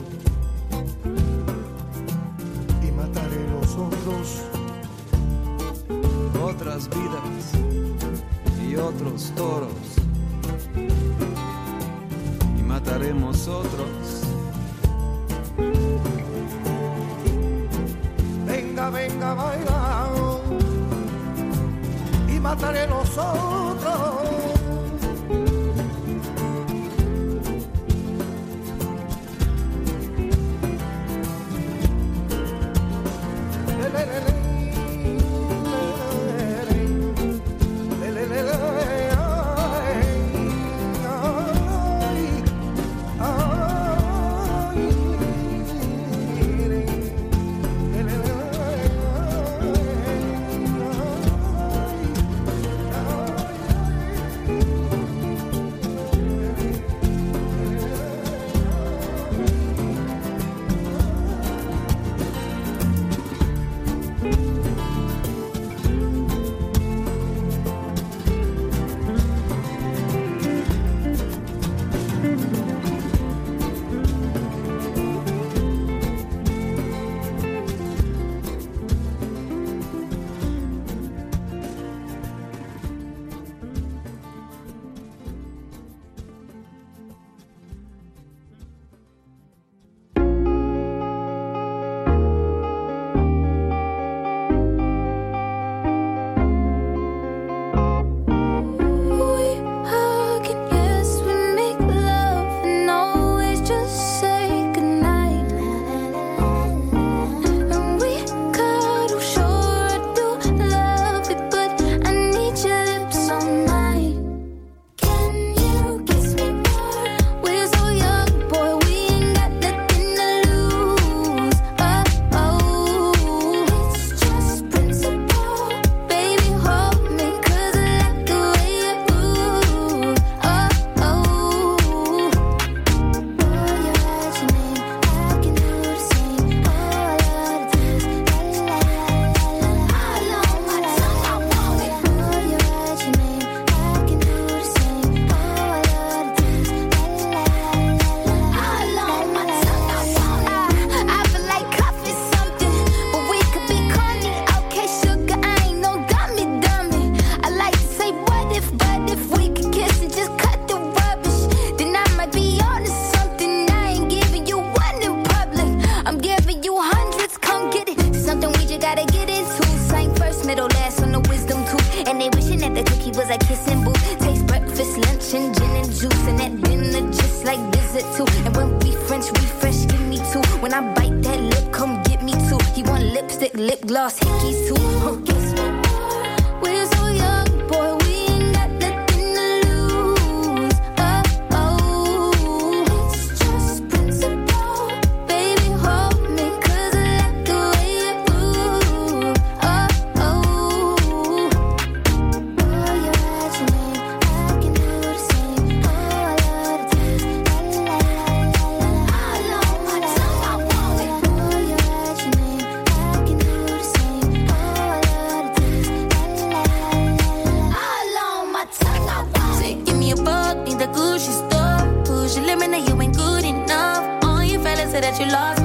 Y mataré los otros. Otras vidas y otros toros, y mataremos otros. Venga, venga, baila, y mataré los otros. that you lost